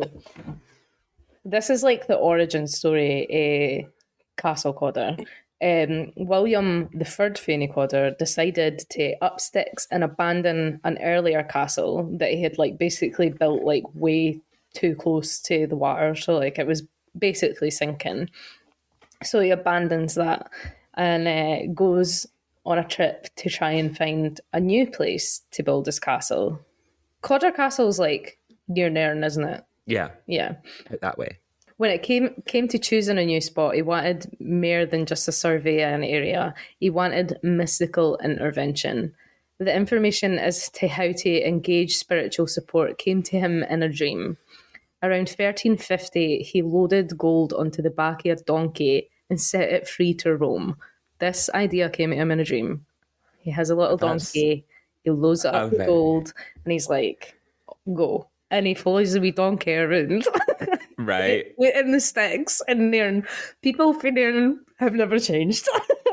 this is like the origin story of Castle Cawdor. Um, William the Third Thane of Cawdor decided to up sticks and abandon an earlier castle that he had like basically built like way too close to the water, so like it was basically sinking. So he abandons that and uh, goes on a trip to try and find a new place to build his castle. Cawdor Castle's like near Nairn, isn't it? Yeah. Yeah. Put it that way. When it came came to choosing a new spot, he wanted more than just a survey of an area. He wanted mystical intervention. The information as to how to engage spiritual support came to him in a dream. Around thirteen fifty, he loaded gold onto the back of a donkey and set it free to roam. This idea came to him in a dream. He has a little That's donkey, he loads it up a with very- gold, and he's like, go. And he follows the wee donkey around. Right. In the sticks in Nairn. People from Nairn have never changed.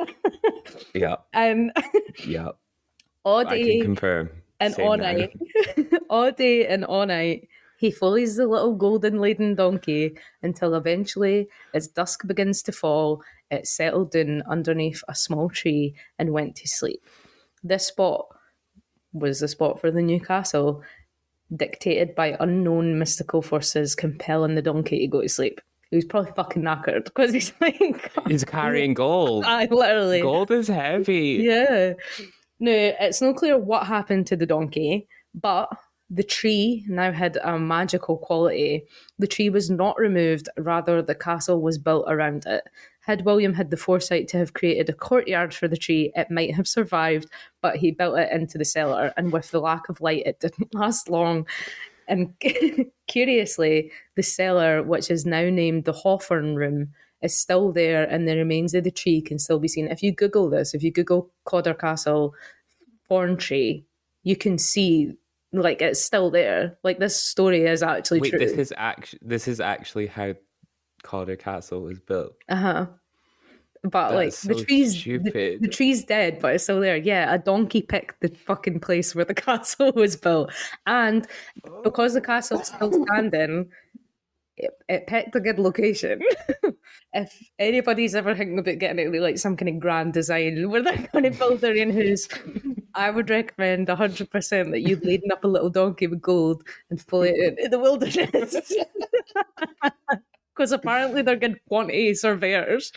Yeah. and Yeah. all I can day confirm. and Same all now. night, all day and all night, he follows the little golden laden donkey until eventually, as dusk begins to fall, it settled down underneath a small tree and went to sleep. This spot was the spot for the new castle, dictated by unknown mystical forces compelling the donkey to go to sleep. He was probably fucking knackered because he's like, He's carrying gold. I literally, Gold is heavy. yeah. No, it's not clear what happened to the donkey, but the tree now had a magical quality. The tree was not removed, rather the castle was built around it. Had William had the foresight to have created a courtyard for the tree, it might have survived, but he built it into the cellar, and with the lack of light, it didn't last long. And curiously, the cellar, which is now named the Hawthorne Room, is still there, and the remains of the tree can still be seen. If you Google this, if you Google Cawdor Castle thorn tree, you can see, like, it's still there. Like, this story is actually Wait, true. this is actually this is actually how Cawdor Castle was built. Uh-huh. But like That's the so tree's the, stupid. the tree's dead, but it's still there. Yeah, a donkey picked the fucking place where the castle was built, and because the castle's still standing, it, it picked a good location. If anybody's ever thinking about getting into like some kind of grand design where they're going to build their own house, I would recommend a hundred percent that you laden up a little donkey with gold and follow it in the wilderness. Because apparently they're good quantity surveyors.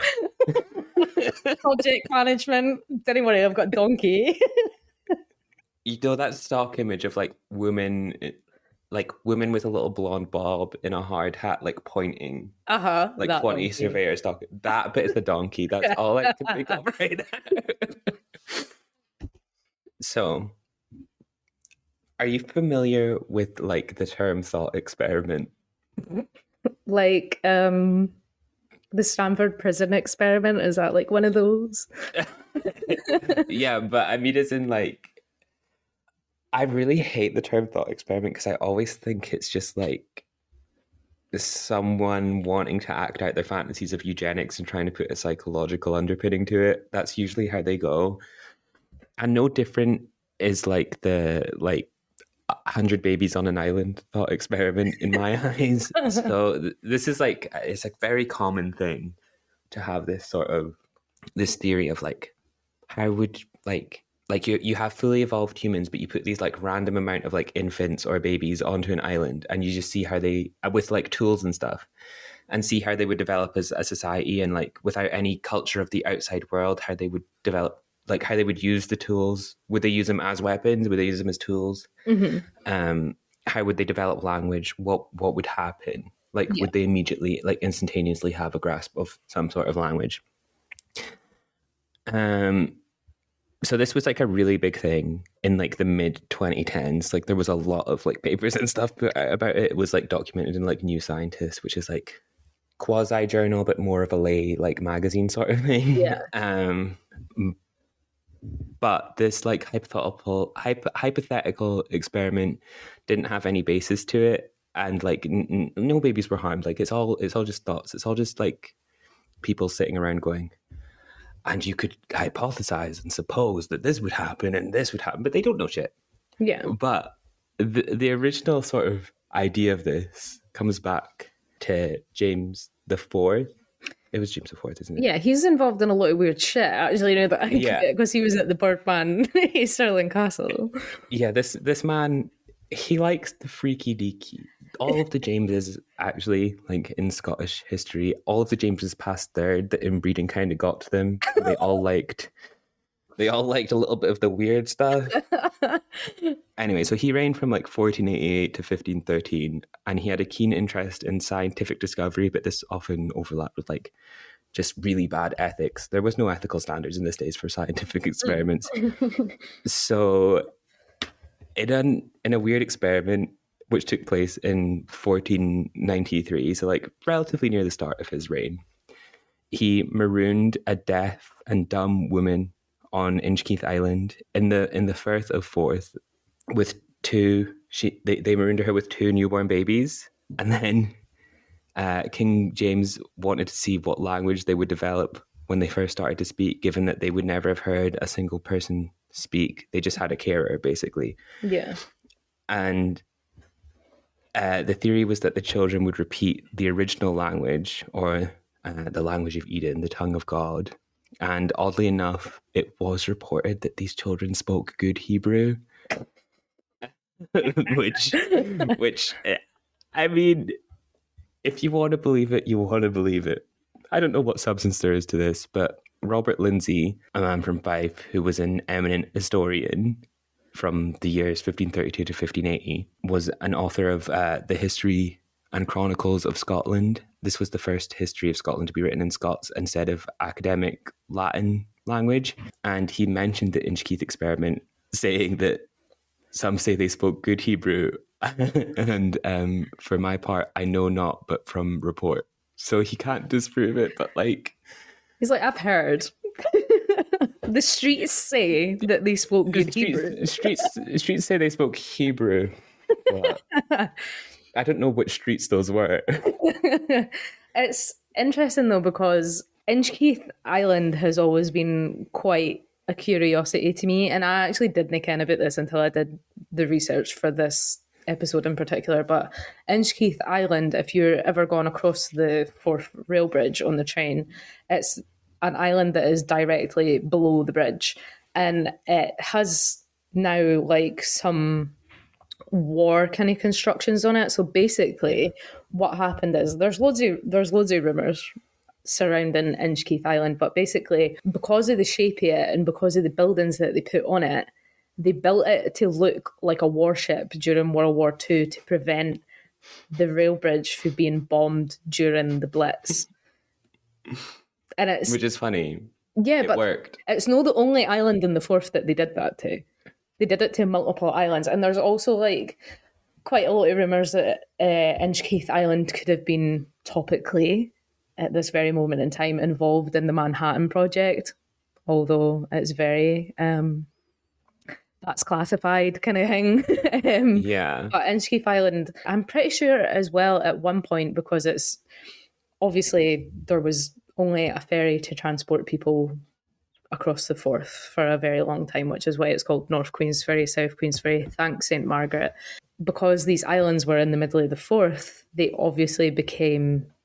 Project management. Don't worry, I've got donkey. You know that stock image of like women, like women with a little blonde bob in a hard hat, like pointing, Uh huh. like quantity surveyor stock. That bit is the donkey. That's all I can think of right now. So, are you familiar with like the term thought experiment? Like um, the Stanford prison experiment. Is that like one of those? Yeah, but I mean, as in like, I really hate the term thought experiment because I always think it's just like someone wanting to act out their fantasies of eugenics and trying to put a psychological underpinning to it. That's usually how they go. And no different is like the like one hundred babies on an island thought experiment in my eyes. So th- this is like, it's a very common thing to have this sort of, this theory of like, how would like like you you have fully evolved humans, but you put these like random amount of like infants or babies onto an island, and you just see how they, with like tools and stuff, and see how they would develop as a society, and like without any culture of the outside world, how they would develop, like how they would use the tools. Would they use them as weapons? Would they use them as tools? Mm-hmm. Um, how would they develop language? What what would happen? Like, yeah. would they immediately, like instantaneously have a grasp of some sort of language? Um, so this was like a really big thing in like the mid twenty tens. Like there was a lot of like papers and stuff about it. It was like documented in like New Scientist, which is like quasi journal, but more of a lay like magazine sort of thing. Yeah. Um, but this like hypothetical hypo- hypothetical experiment didn't have any basis to it, and like n- n- no babies were harmed. Like it's all it's all just thoughts. It's all just like people sitting around going, and you could hypothesize and suppose that this would happen and this would happen, but they don't know shit. Yeah. But the the original sort of idea of this comes back to James the Fourth. It was James the Fourth, isn't it? Yeah, he's involved in a lot of weird shit, actually, now that I yeah. because he was at the Birdman Stirling Castle. Yeah, this this man, he likes the freaky deaky. All of the Jameses, actually, like in Scottish history, all of the Jameses past third, the inbreeding kind of got to them. They all liked, they all liked a little bit of the weird stuff. Anyway, so he reigned from like fourteen eighty-eight to fifteen thirteen, and he had a keen interest in scientific discovery, but this often overlapped with like just really bad ethics. There was no ethical standards in this days for scientific experiments. So in an, in a weird experiment, which took place in fourteen ninety-three, so like relatively near the start of his reign, he marooned a deaf and dumb woman on Inchkeith Island in the in the Firth of Forth with two. She they, they marooned her with two newborn babies, and then uh, King James wanted to see what language they would develop when they first started to speak, given that they would never have heard a single person speak. They just had a carer, basically. Yeah, and. Uh, the theory was that the children would repeat the original language, or uh, the language of Eden, the tongue of God. And oddly enough, it was reported that these children spoke good Hebrew, which, which, I mean, if you want to believe it, you want to believe it. I don't know what substance there is to this, but Robert Lindsay, a man from Fife who was an eminent historian from the years fifteen thirty-two to fifteen eighty, was an author of uh, the History and Chronicles of Scotland. This was the first history of Scotland to be written in Scots instead of academic Latin language. And he mentioned the Inchkeith experiment, saying that some say they spoke good Hebrew. and um, for my part, I know not, but from report. So he can't disprove it, but like... He's like, I've heard. The streets say that they spoke good streets, Hebrew. streets, streets say they spoke Hebrew. I don't know which streets those were. It's interesting though, because Inchkeith Island has always been quite a curiosity to me, and I actually didn't ken about this until I did the research for this episode in particular. But Inchkeith Island, if you're ever gone across the Forth rail bridge on the train, it's an island that is directly below the bridge, and it has now like some war kind of constructions on it. So basically what happened is there's loads of there's loads of rumours surrounding Inchkeith Island, but basically because of the shape of it and because of the buildings that they put on it, they built it to look like a warship during World War Two to prevent the rail bridge from being bombed during the Blitz. And it's which is funny. Yeah, it but worked. It's not the only island in the Forth that they did that to. They did it to multiple islands, and there's also like quite a lot of rumours that uh, Inchkeith Island could have been topically at this very moment in time involved in the Manhattan Project, although it's very um, that's classified kind of thing. um, yeah. But Inchkeith Island, I'm pretty sure as well at one point, because it's obviously there was only a ferry to transport people across the Forth for a very long time, which is why it's called North Queensferry, South Queensferry, thanks Saint Margaret. Because these islands were in the middle of the Forth, they obviously became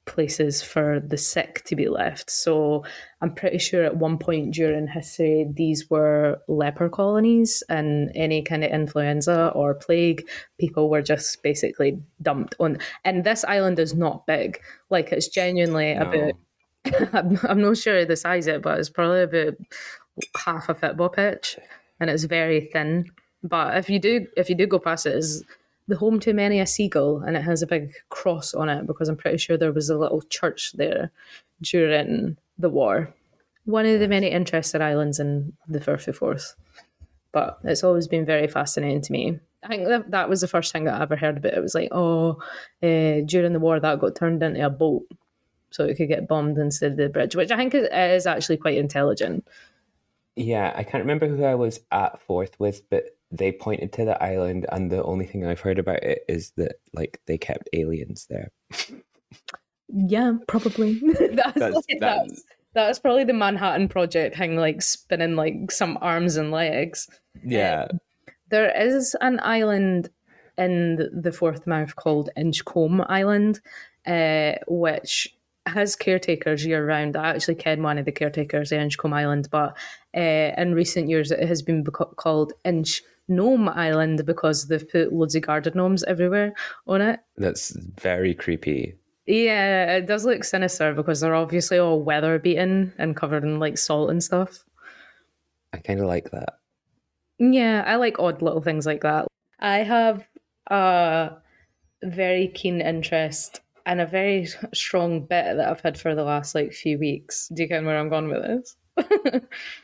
places for the sick to be left. So I'm pretty sure at one point during history, these were leper colonies, and any kind of influenza or plague, people were just basically dumped on. And this island is not big. Like, it's genuinely No. about, I'm, I'm not sure the size of it, but it's probably about half a football pitch, and it's very thin. But if you do, if you do go past it, it's the home to many a seagull, and it has a big cross on it because I'm pretty sure there was a little church there during the war. One of the many interested islands in the Firth Forth. But it's always been very fascinating to me. I think that, that was the first thing I ever heard about it. It was like, oh, uh, during the war that got turned into a boat so it could get bombed instead of the bridge, which I think is, is actually quite intelligent. Yeah, I can't remember who I was at Forth with, but they pointed to the island, and the only thing I've heard about it is that, like, they kept aliens there. Yeah, probably. that's, That's- like, that's, that's probably the Manhattan Project thing, like spinning like some arms and legs. Yeah. Um, there is an island in the Forth Mouth called Inchcombe Island, uh, which has caretakers year round. I actually ken one of the caretakers of Inchcombe Island, but uh, in recent years it has been beco- called Inch Gnome Island because they've put loads of garden gnomes everywhere on it. That's very creepy. Yeah, it does look sinister because they're obviously all weather beaten and covered in like salt and stuff. I kind of like that. Yeah, I like odd little things like that. I have a very keen interest and a very strong bit that I've had for the last like few weeks. Do you get where I'm going with this?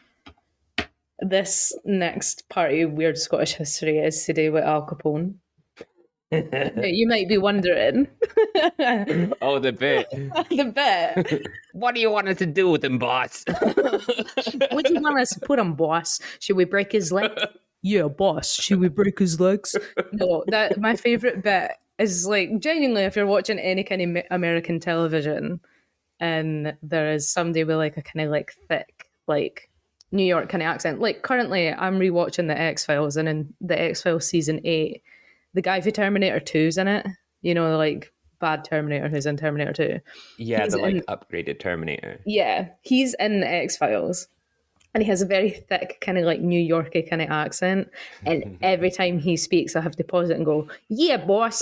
This next part of weird Scottish history is to do with Al Capone. You might be wondering. Oh, the bit. The bit. What do you want us to do with him, boss? What do you want us to put on, boss? Should we break his leg? Yeah, boss. Should we break his legs? No, that my favourite bit is like genuinely if you're watching any kind of American television and there is somebody with like a kind of like thick, like New York kind of accent. Like currently I'm rewatching the X-Files, and in the X-Files season eight, the guy for Terminator two's in it. You know, like bad Terminator who's in Terminator two. Yeah, He's the like in- upgraded Terminator. Yeah, he's in the X-Files. And he has a very thick, kind of like New Yorker kind of accent. And every time he speaks, I have to pause it and go, yeah, boss.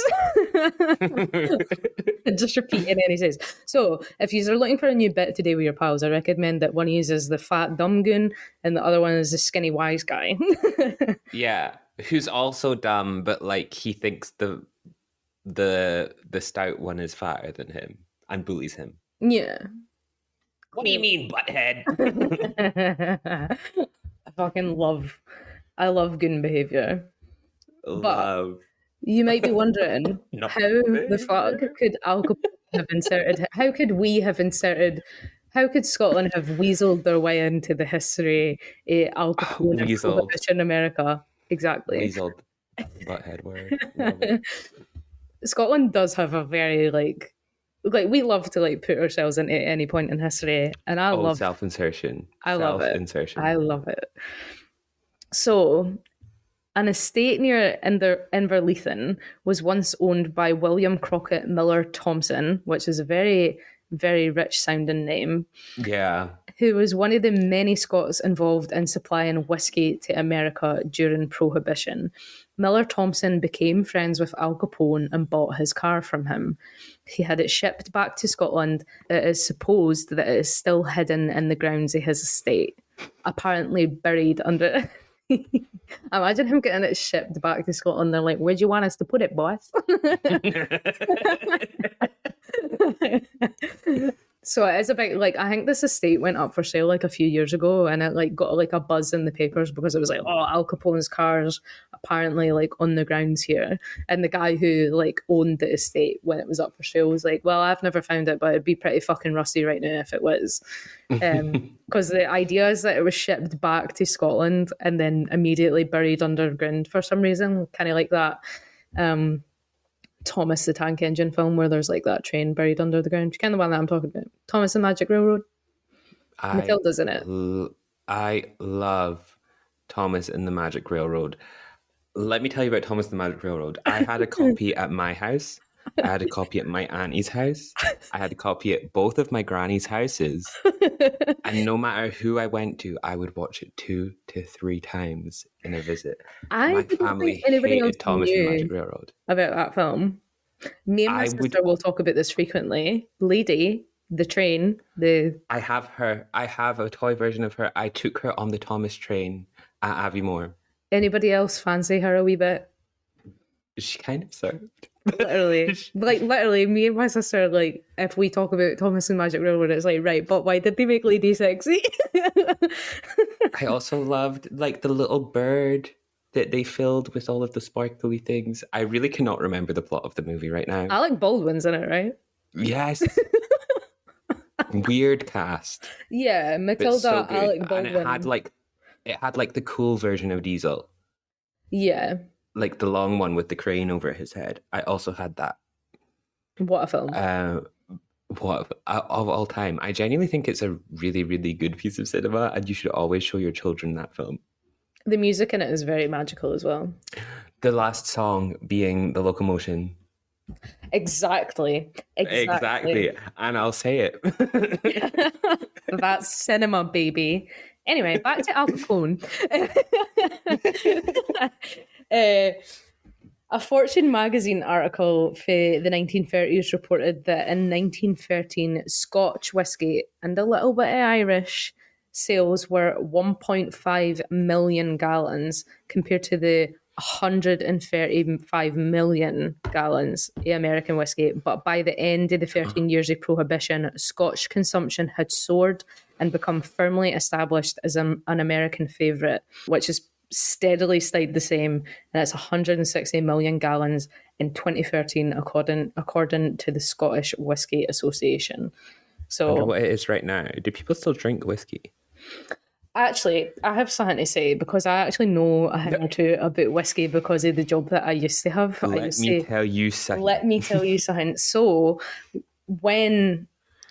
And just repeat it, and he says. So if you're looking for a new bit to do with your pals, I recommend that one uses the fat dumb goon and the other one is the skinny wise guy. Yeah, who's also dumb, but like he thinks the the the stout one is fatter than him and bullies him. Yeah. What do you mean, butthead? I fucking love, I love goon behaviour. Love. You might be wondering No. how the fuck could Al Capone have inserted, how could we have inserted, how could Scotland have weaseled their way into the history of Al Capone and Weaseled. prohibition in America? Exactly. Weaseled. Butthead word. Love it. Scotland does have a very like, like we love to like put ourselves into any point in history, and I Oh, love self-insertion. I love it. Self-insertion. I love it. So, an estate near Inver- Inverleithen was once owned by William Crockett Miller Thompson, which is a very, very rich sounding name, Yeah. who was one of the many Scots involved in supplying whiskey to America during Prohibition. Miller Thompson became friends with Al Capone and bought his car from him. He had it shipped back to Scotland. It is supposed that it is still hidden in the grounds of his estate, apparently buried under... Imagine him getting it shipped back to Scotland. They're like, where'd you want us to put it, boss? So it is a bit like, I think this estate went up for sale like a few years ago, and it like got like a buzz in the papers because it was like, oh, Al Capone's car's apparently like on the grounds here. And the guy who like owned the estate when it was up for sale was like, well, I've never found it, but it'd be pretty fucking rusty right now if it was. Um, because the idea is that it was shipped back to Scotland and then immediately buried underground for some reason, kind of like that um, Thomas the Tank Engine film where there's like that train buried under the ground. You kind of the one that I'm talking about. Thomas the Magic Railroad. I, Matilda's in it. l- I love Thomas and the Magic Railroad. Let me tell you about Thomas the Magic Railroad. I had a copy at my house. I had a copy at my auntie's house. I had a copy at both of my granny's houses. And no matter who I went to, I would watch it two to three times in a visit. I my didn't family think anybody else hated Thomas and the knew Magic Railroad. about that film. Me and my I sister would- will talk about this frequently. Lady, the train, the I have her. I have a toy version of her. I took her on the Thomas train at Aviemore. anybody else fancy her a wee bit? She kind of served. Literally, like literally, me and my sister, like, if we talk about Thomas and Magic Railroad, it's like, right, but why did they make Lady sexy? I also loved like the little bird that they filled with all of the sparkly things. I really cannot remember the plot of the movie right now. Alec Baldwin's in it, right? Yes. Weird cast. Yeah, But Matilda, so good. Alec And Baldwin. it had like it had like the cool version of Diesel. Yeah, Like the long one with the crane over his head. I also had that. what a film. Uh, what of all time? I genuinely think it's a really, really good piece of cinema, and you should always show your children that film. The music in it is very magical as well. The last song being The Locomotion. Exactly. Exactly. Exactly. And I'll say it. That's cinema, baby. Anyway, back to Al Capone. uh, a Fortune magazine article for the nineteen thirties reported that in nineteen thirteen, Scotch whisky and a little bit of Irish sales were one point five million gallons compared to the one hundred thirty-five million gallons of American whiskey. But by the end of the thirteen years of prohibition, Scotch consumption had soared and become firmly established as an, an American favourite, which has steadily stayed the same, and it's one hundred sixty million gallons in twenty thirteen, according according to the Scottish Whisky Association. I wonder So, what it is right now. Do people still drink whiskey? actually, I have something to say because I actually know a thing or two about whiskey because of the job that I used to have. I Let used me to, tell you something. let me tell you something. So, when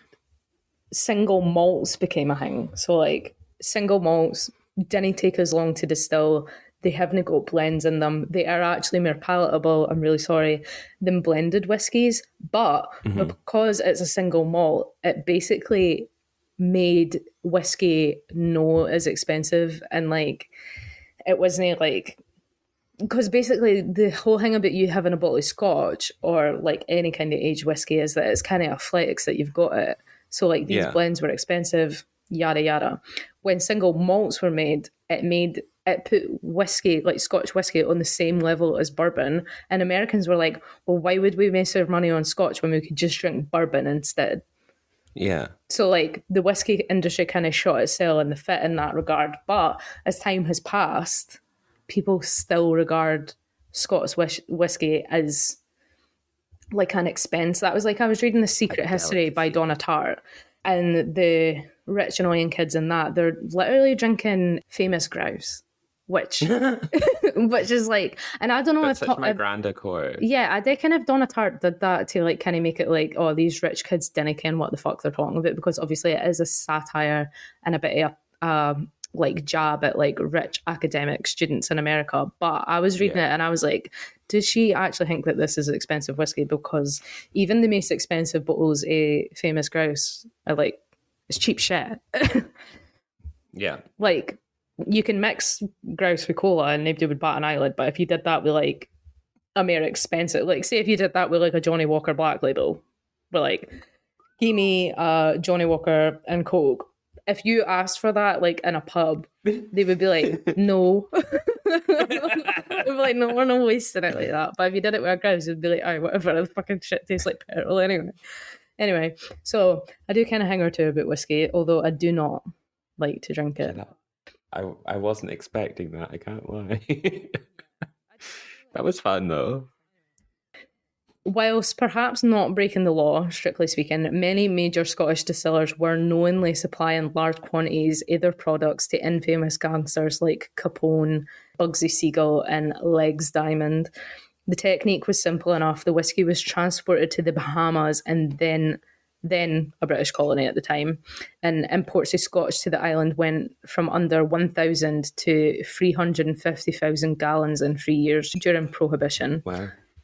single malts became a thing, so like single malts didn't take as long to distill, they haven't got blends in them, they are actually more palatable, I'm really sorry, than blended whiskies. But Mm-hmm. because it's a single malt, it basically made whiskey no as expensive, and like it wasn't like, because basically the whole thing about you having a bottle of scotch or like any kind of aged whiskey is that it's kind of a flex that you've got it. So like these Yeah. blends were expensive, yada yada. When single malts were made, it made it put whiskey, like Scotch whiskey, on the same level as bourbon. And Americans were like, well, why would we waste our money on scotch when we could just drink bourbon instead? Yeah. So like the whiskey industry kind of shot itself in the foot in that regard. But as time has passed, people still regard Scottish whis- whiskey as like an expense. That was like, I was reading The Secret History by Donna Tartt, and the rich annoying kids in that, they're literally drinking famous grouse, which which is like, and I don't know That's if, such my if grand decor. yeah, I reckon if Donna Tartt did that to like kind of make it like, oh, these rich kids didn't ken what the fuck they're talking about, because obviously it is a satire and a bit of a um, like jab at like rich academic students in America. But I was reading Yeah. it and I was like, does she actually think that this is expensive whiskey? Because even the most expensive bottles of famous grouse are like, it's cheap shit. Yeah. Like, you can mix grouse with cola and nobody would bat an eyelid, but if you did that with like a more expensive, like say if you did that with like a Johnny Walker Black Label, we're like, give me a Johnny Walker and Coke. If you asked for that like in a pub, they would be like, no. They'd be like, no, we're not wasting it like that. But if you did it with a grouse, it'd be like, oh, whatever, the fucking shit tastes like petrol anyway. Anyway, so I do kind of hang or two about whiskey, although I do not like to drink it. That- I I wasn't expecting that. I can't lie. That was fun though. Whilst perhaps not breaking the law, strictly speaking, many major Scottish distillers were knowingly supplying large quantities of their products to infamous gangsters like Capone, Bugsy Siegel, and Legs Diamond. The technique was simple enough. The whiskey was transported to the Bahamas and then then a British colony at the time, and imports of Scotch to the island went from under one thousand to three hundred fifty thousand gallons in three years during Prohibition. Wow.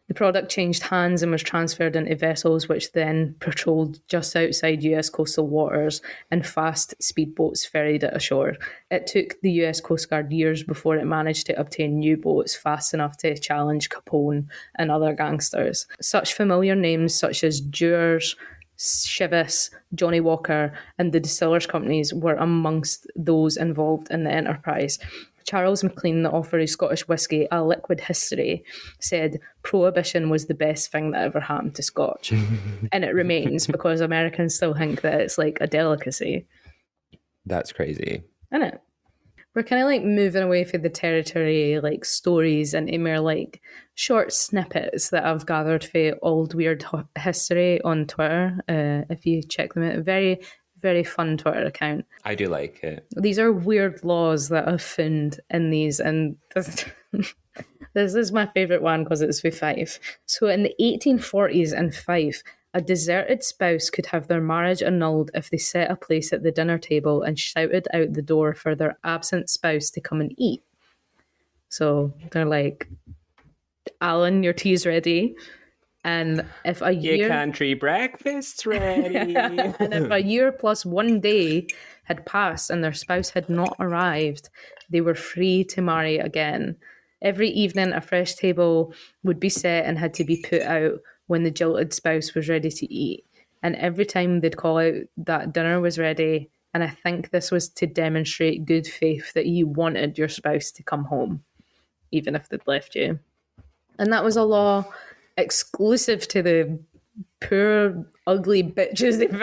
The product changed hands and was transferred into vessels which then patrolled just outside U S coastal waters, and fast speedboats ferried it ashore. It took the U S Coast Guard years before it managed to obtain new boats fast enough to challenge Capone and other gangsters. Such familiar names such as Dewar's, Chivas, Johnny Walker, and the Distillers Companies were amongst those involved in the enterprise. Charles MacLean, the author of Scottish Whisky, A Liquid History, said Prohibition was the best thing that ever happened to Scotch. And it remains, because Americans still think that it's like a delicacy. That's crazy. Isn't it? We're kind of like moving away from the territory, like stories, into more like short snippets that I've gathered for Old Weird Ho- History on Twitter. Uh, if you check them out, very, very fun Twitter account. I do like it. These are weird laws that I've found in these, and this, this is my favourite one because it's for Fife. So in the eighteen forties in Fife, a deserted spouse could have their marriage annulled if they set a place at the dinner table and shouted out the door for their absent spouse to come and eat. So they're like, Alan, your tea's ready. And if a year... Your country breakfast's ready. And if a year plus one day had passed and their spouse had not arrived, they were free to marry again. Every evening, a fresh table would be set and had to be put out when the jilted spouse was ready to eat. And every time they'd call out that dinner was ready, and I think this was to demonstrate good faith that you wanted your spouse to come home, even if they'd left you. And that was a law exclusive to the poor, ugly bitches they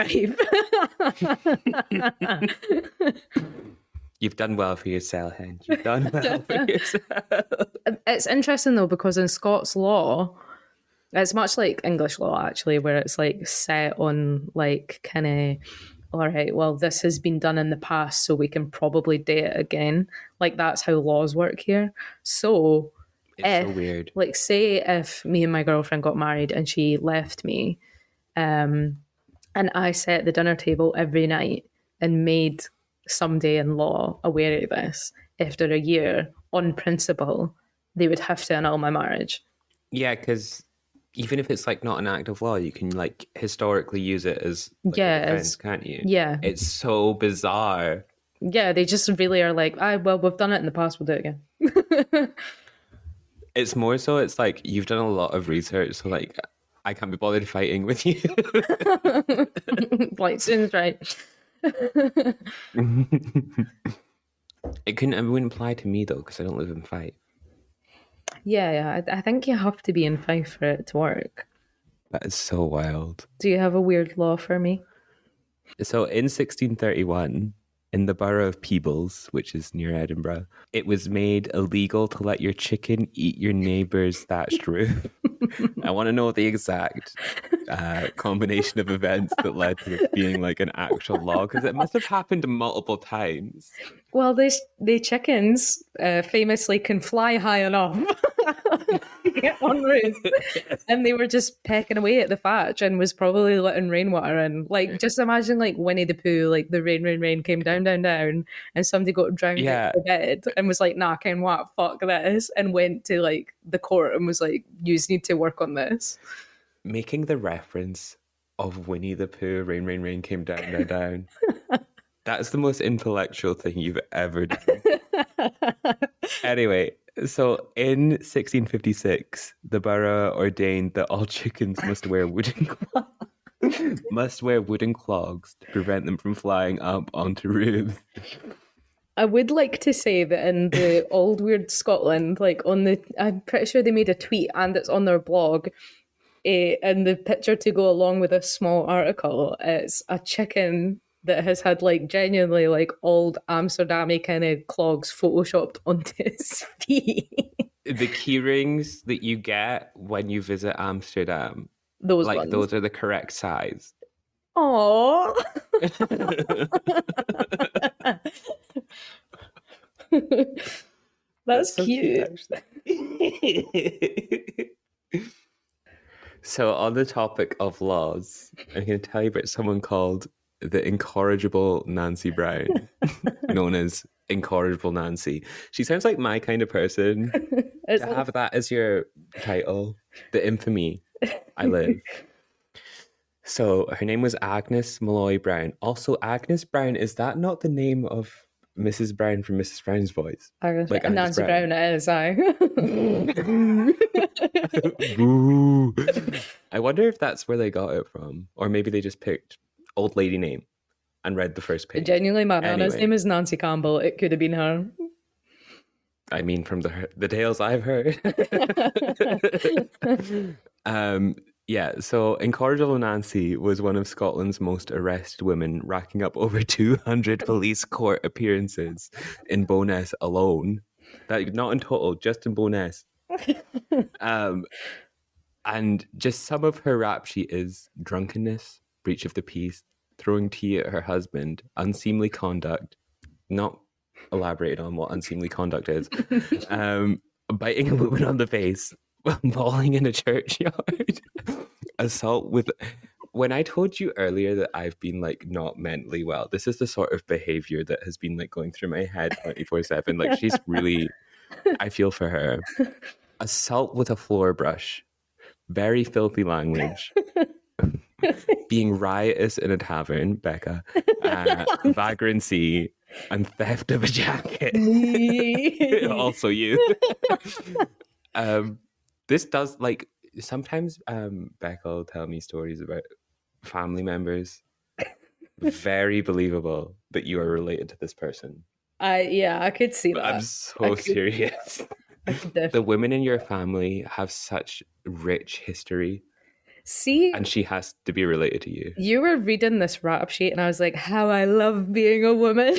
vibe. You've done well for yourself, Hen. You've done well for yourself. It's interesting, though, because in Scots law, it's much like English law, actually, where it's like set on like kind of, all right, well, this has been done in the past, so we can probably do it again. Like, that's how laws work here. So... It's if, so weird. Like, say if me and my girlfriend got married and she left me, um, and I set the dinner table every night and made somebody in law aware of this, after a year, on principle, they would have to annul my marriage. Yeah, because even if it's like not an act of law, you can like historically use it as like, yeah, a defense, can't you? Yeah. It's so bizarre. Yeah, they just really are like, ah, well, we've done it in the past, we'll do it again. It's more so, it's like, you've done a lot of research, so like, I can't be bothered fighting with you. Like, sounds right. It couldn't, it wouldn't apply to me though, because I don't live in Fife. Yeah, yeah, I, I think you have to be in Fife for it to work. That is so wild. Do you have a weird law for me? So in sixteen thirty-one, in the borough of Peebles, which is near Edinburgh, it was made illegal to let your chicken eat your neighbour's thatched roof. I want to know the exact uh, combination of events that led to it being like an actual law, because it must have happened multiple times. Well, they the chickens uh, famously can fly high enough to get on roofs, and they were just pecking away at the thatch and was probably letting rainwater in. Like, just imagine like Winnie the Pooh, like the rain, rain, rain came down, down, down, and somebody got drowned Yeah. in the bed and was like, nah, can what, fuck this, and went to like the court and was like, you need to work on this. Making the reference of Winnie the Pooh, rain, rain, rain came down, down, down. That's the most intellectual thing you've ever done. Anyway, so in sixteen fifty-six, the borough ordained that all chickens must wear wooden clogs, must wear wooden clogs to prevent them from flying up onto roofs. I would like to say that in the Old Weird Scotland, like on the, I'm pretty sure they made a tweet and it's on their blog, uh, and the picture to go along with a small article, it's a chicken that has had like genuinely like old Amsterdam-y kind of clogs photoshopped onto his feet. The key rings that you get when you visit Amsterdam, Those like ones. those are the correct size. Aww. That's, That's so cute. cute So on the topic of laws, I'm going to tell you about someone called the Incorrigible Nancy Brown, known as Incorrigible Nancy. She sounds like my kind of person. To have that as your title, the infamy. I live. So her name was Agnes Malloy Brown. Also, Agnes Brown, is that not the name of Missus Brown from Missus Brown's Boys? I Like Agnes Nancy Brown. Brown. It is, aye. Boo. I wonder if that's where they got it from. Or maybe they just picked old lady name and read the first page. Genuinely, my Nana's Anyway. name is Nancy Campbell. It could have been her. I mean, from the the tales I've heard. um, yeah, so Incorrigible Nancy was one of Scotland's most arrested women, racking up over two hundred police court appearances in Bo'ness alone. That not in total, just in Bo'ness. um, and just some of her rap sheet is drunkenness, breach of the peace, throwing tea at her husband, unseemly conduct, not elaborated on what unseemly conduct is, um, biting a woman on the face, bawling in a churchyard, assault with... When I told you earlier that I've been like not mentally well, this is the sort of behavior that has been like going through my head twenty-four seven. Like she's really, I feel for her. Assault with a floor brush, very filthy language, being riotous in a tavern, Becca, uh, vagrancy, and theft of a jacket. Also you. um, this does like sometimes um, Becca will tell me stories about family members. Very believable that you are related to this person. I yeah, I could see that. I'm so I could- serious. I could def- The women in your family have such rich history, see, and she has to be related to you. you were reading this rap sheet, and I was like, "How I love being a woman."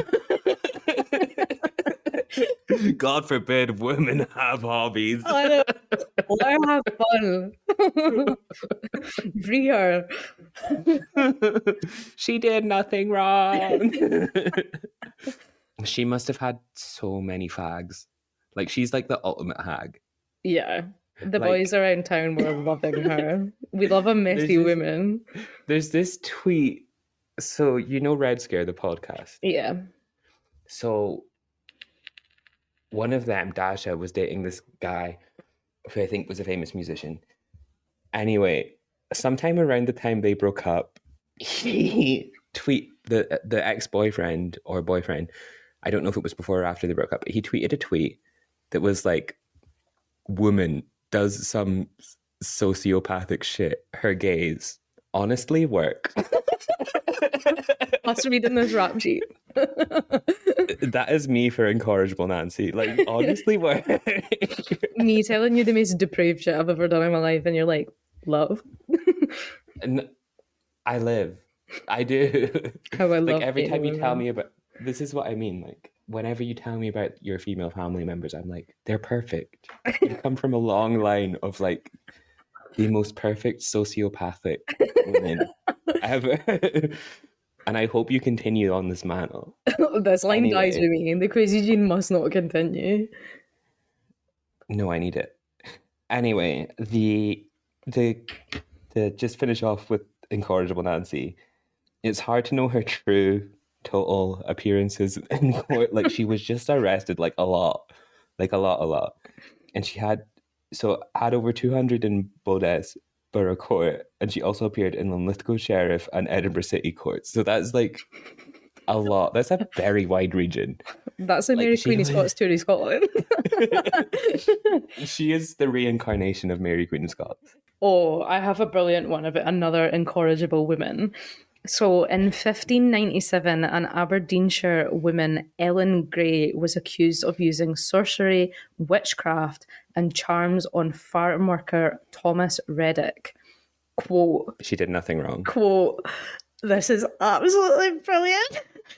God forbid women have hobbies. I know. Let her have fun. Free her. She did nothing wrong. She must have had so many fags. Like, she's like the ultimate hag. Yeah. The Like- boys around town were loving her. We love a messy this- woman. There's this tweet. So, you know Red Scare, the podcast? Yeah. So, one of them, Dasha, was dating this guy who I think was a famous musician. Anyway, sometime around the time they broke up, he tweet the the ex-boyfriend or boyfriend, I don't know if it was before or after they broke up, but he tweeted a tweet that was like, woman does some sociopathic shit, her gaze honestly work. Us reading this rap sheet. That is me for Incorrigible Nancy. Like, honestly work. Me telling you the most depraved shit I've ever done in my life, and you're like, love. And I live. I do. How I love Like, every being time a you tell woman. me about... This is what I mean. Like, whenever you tell me about your female family members, I'm like, they're perfect. You come from a long line of, like, the most perfect sociopathic women ever. And I hope you continue on this mantle. This line dies Anyway. with me. The crazy gene must not continue. No, I need it. Anyway, the the the just finish off with Incorrigible Nancy. It's hard to know her true total appearances in court. Like, she was just arrested like a lot, like a lot, a lot, and she had so had over two hundred in Bo'ness Borough Court, and she also appeared in Linlithgow Sheriff and Edinburgh City Courts. So that's like a lot. That's a very wide region. That's a Like, Mary she Queen of was- Scots tour of Scotland. She is the reincarnation of Mary Queen of Scots. Oh, I have a brilliant one about another incorrigible woman. So in fifteen ninety-seven, an Aberdeenshire woman, Ellen Gray, was accused of using sorcery, witchcraft, and charms on farm worker Thomas Reddick. Quote, She did nothing wrong. quote, this is absolutely brilliant.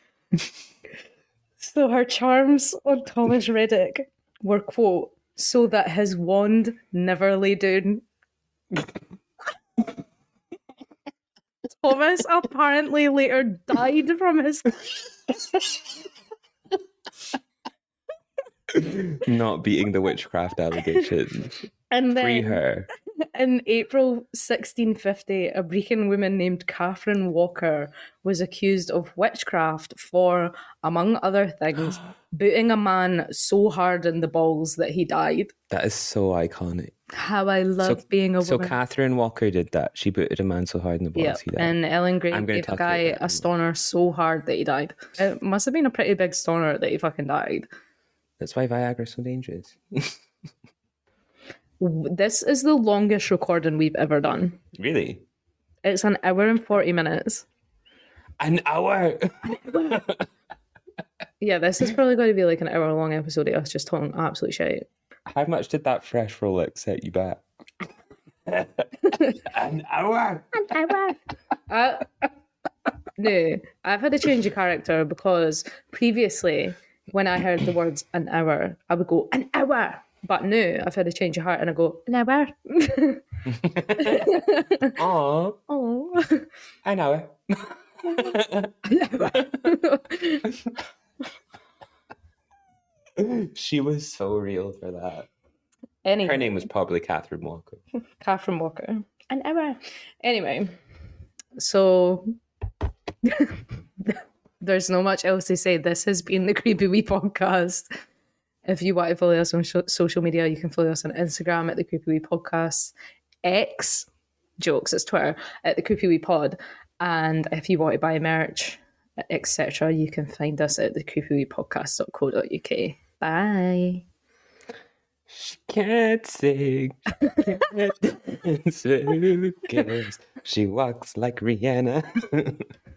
So her charms on Thomas Reddick were, quote, so that his wand never lay down. Thomas apparently later died from his... Not beating the witchcraft allegations. And Free then her. in April sixteen fifty, a Brecon woman named Catherine Walker was accused of witchcraft for, among other things, booting a man so hard in the balls that he died. That is so iconic. How I love So- being a So woman. Catherine Walker did that. She booted a man so hard in the balls Yeah, he died. and Ellen Gray I'm gonna gave a talk guy about that a in a stoner so hard that he died. It must have been a pretty big stoner that he fucking died. That's why Viagra's so dangerous. This is the longest recording we've ever done. Really? It's an hour and forty minutes. An hour. Yeah, this is probably going to be like an hour long episode of us just talking absolute shit. How much did that fresh Rolex set you back? An hour. An hour. Uh, no, I've had to change a character because previously, when I heard the words an hour, I would go, an hour. But no, I've had to change your heart and I go, an hour. Oh, Oh. an hour. She was so real for that. Anyway, Her name was probably Catherine Walker. Catherine Walker. An hour. Anyway, so there's no much else to say. This has been the Creepy Wee Podcast. If you want to follow us on sh- social media, you can follow us on Instagram at the Creepy Wee Podcast. X, jokes, it's Twitter, at the Creepy Wee Pod. And if you want to buy merch, et cetera, you can find us at the creepy wee podcast dot co dot uk. Bye. She can't sing. She can't dance. She walks like Rihanna.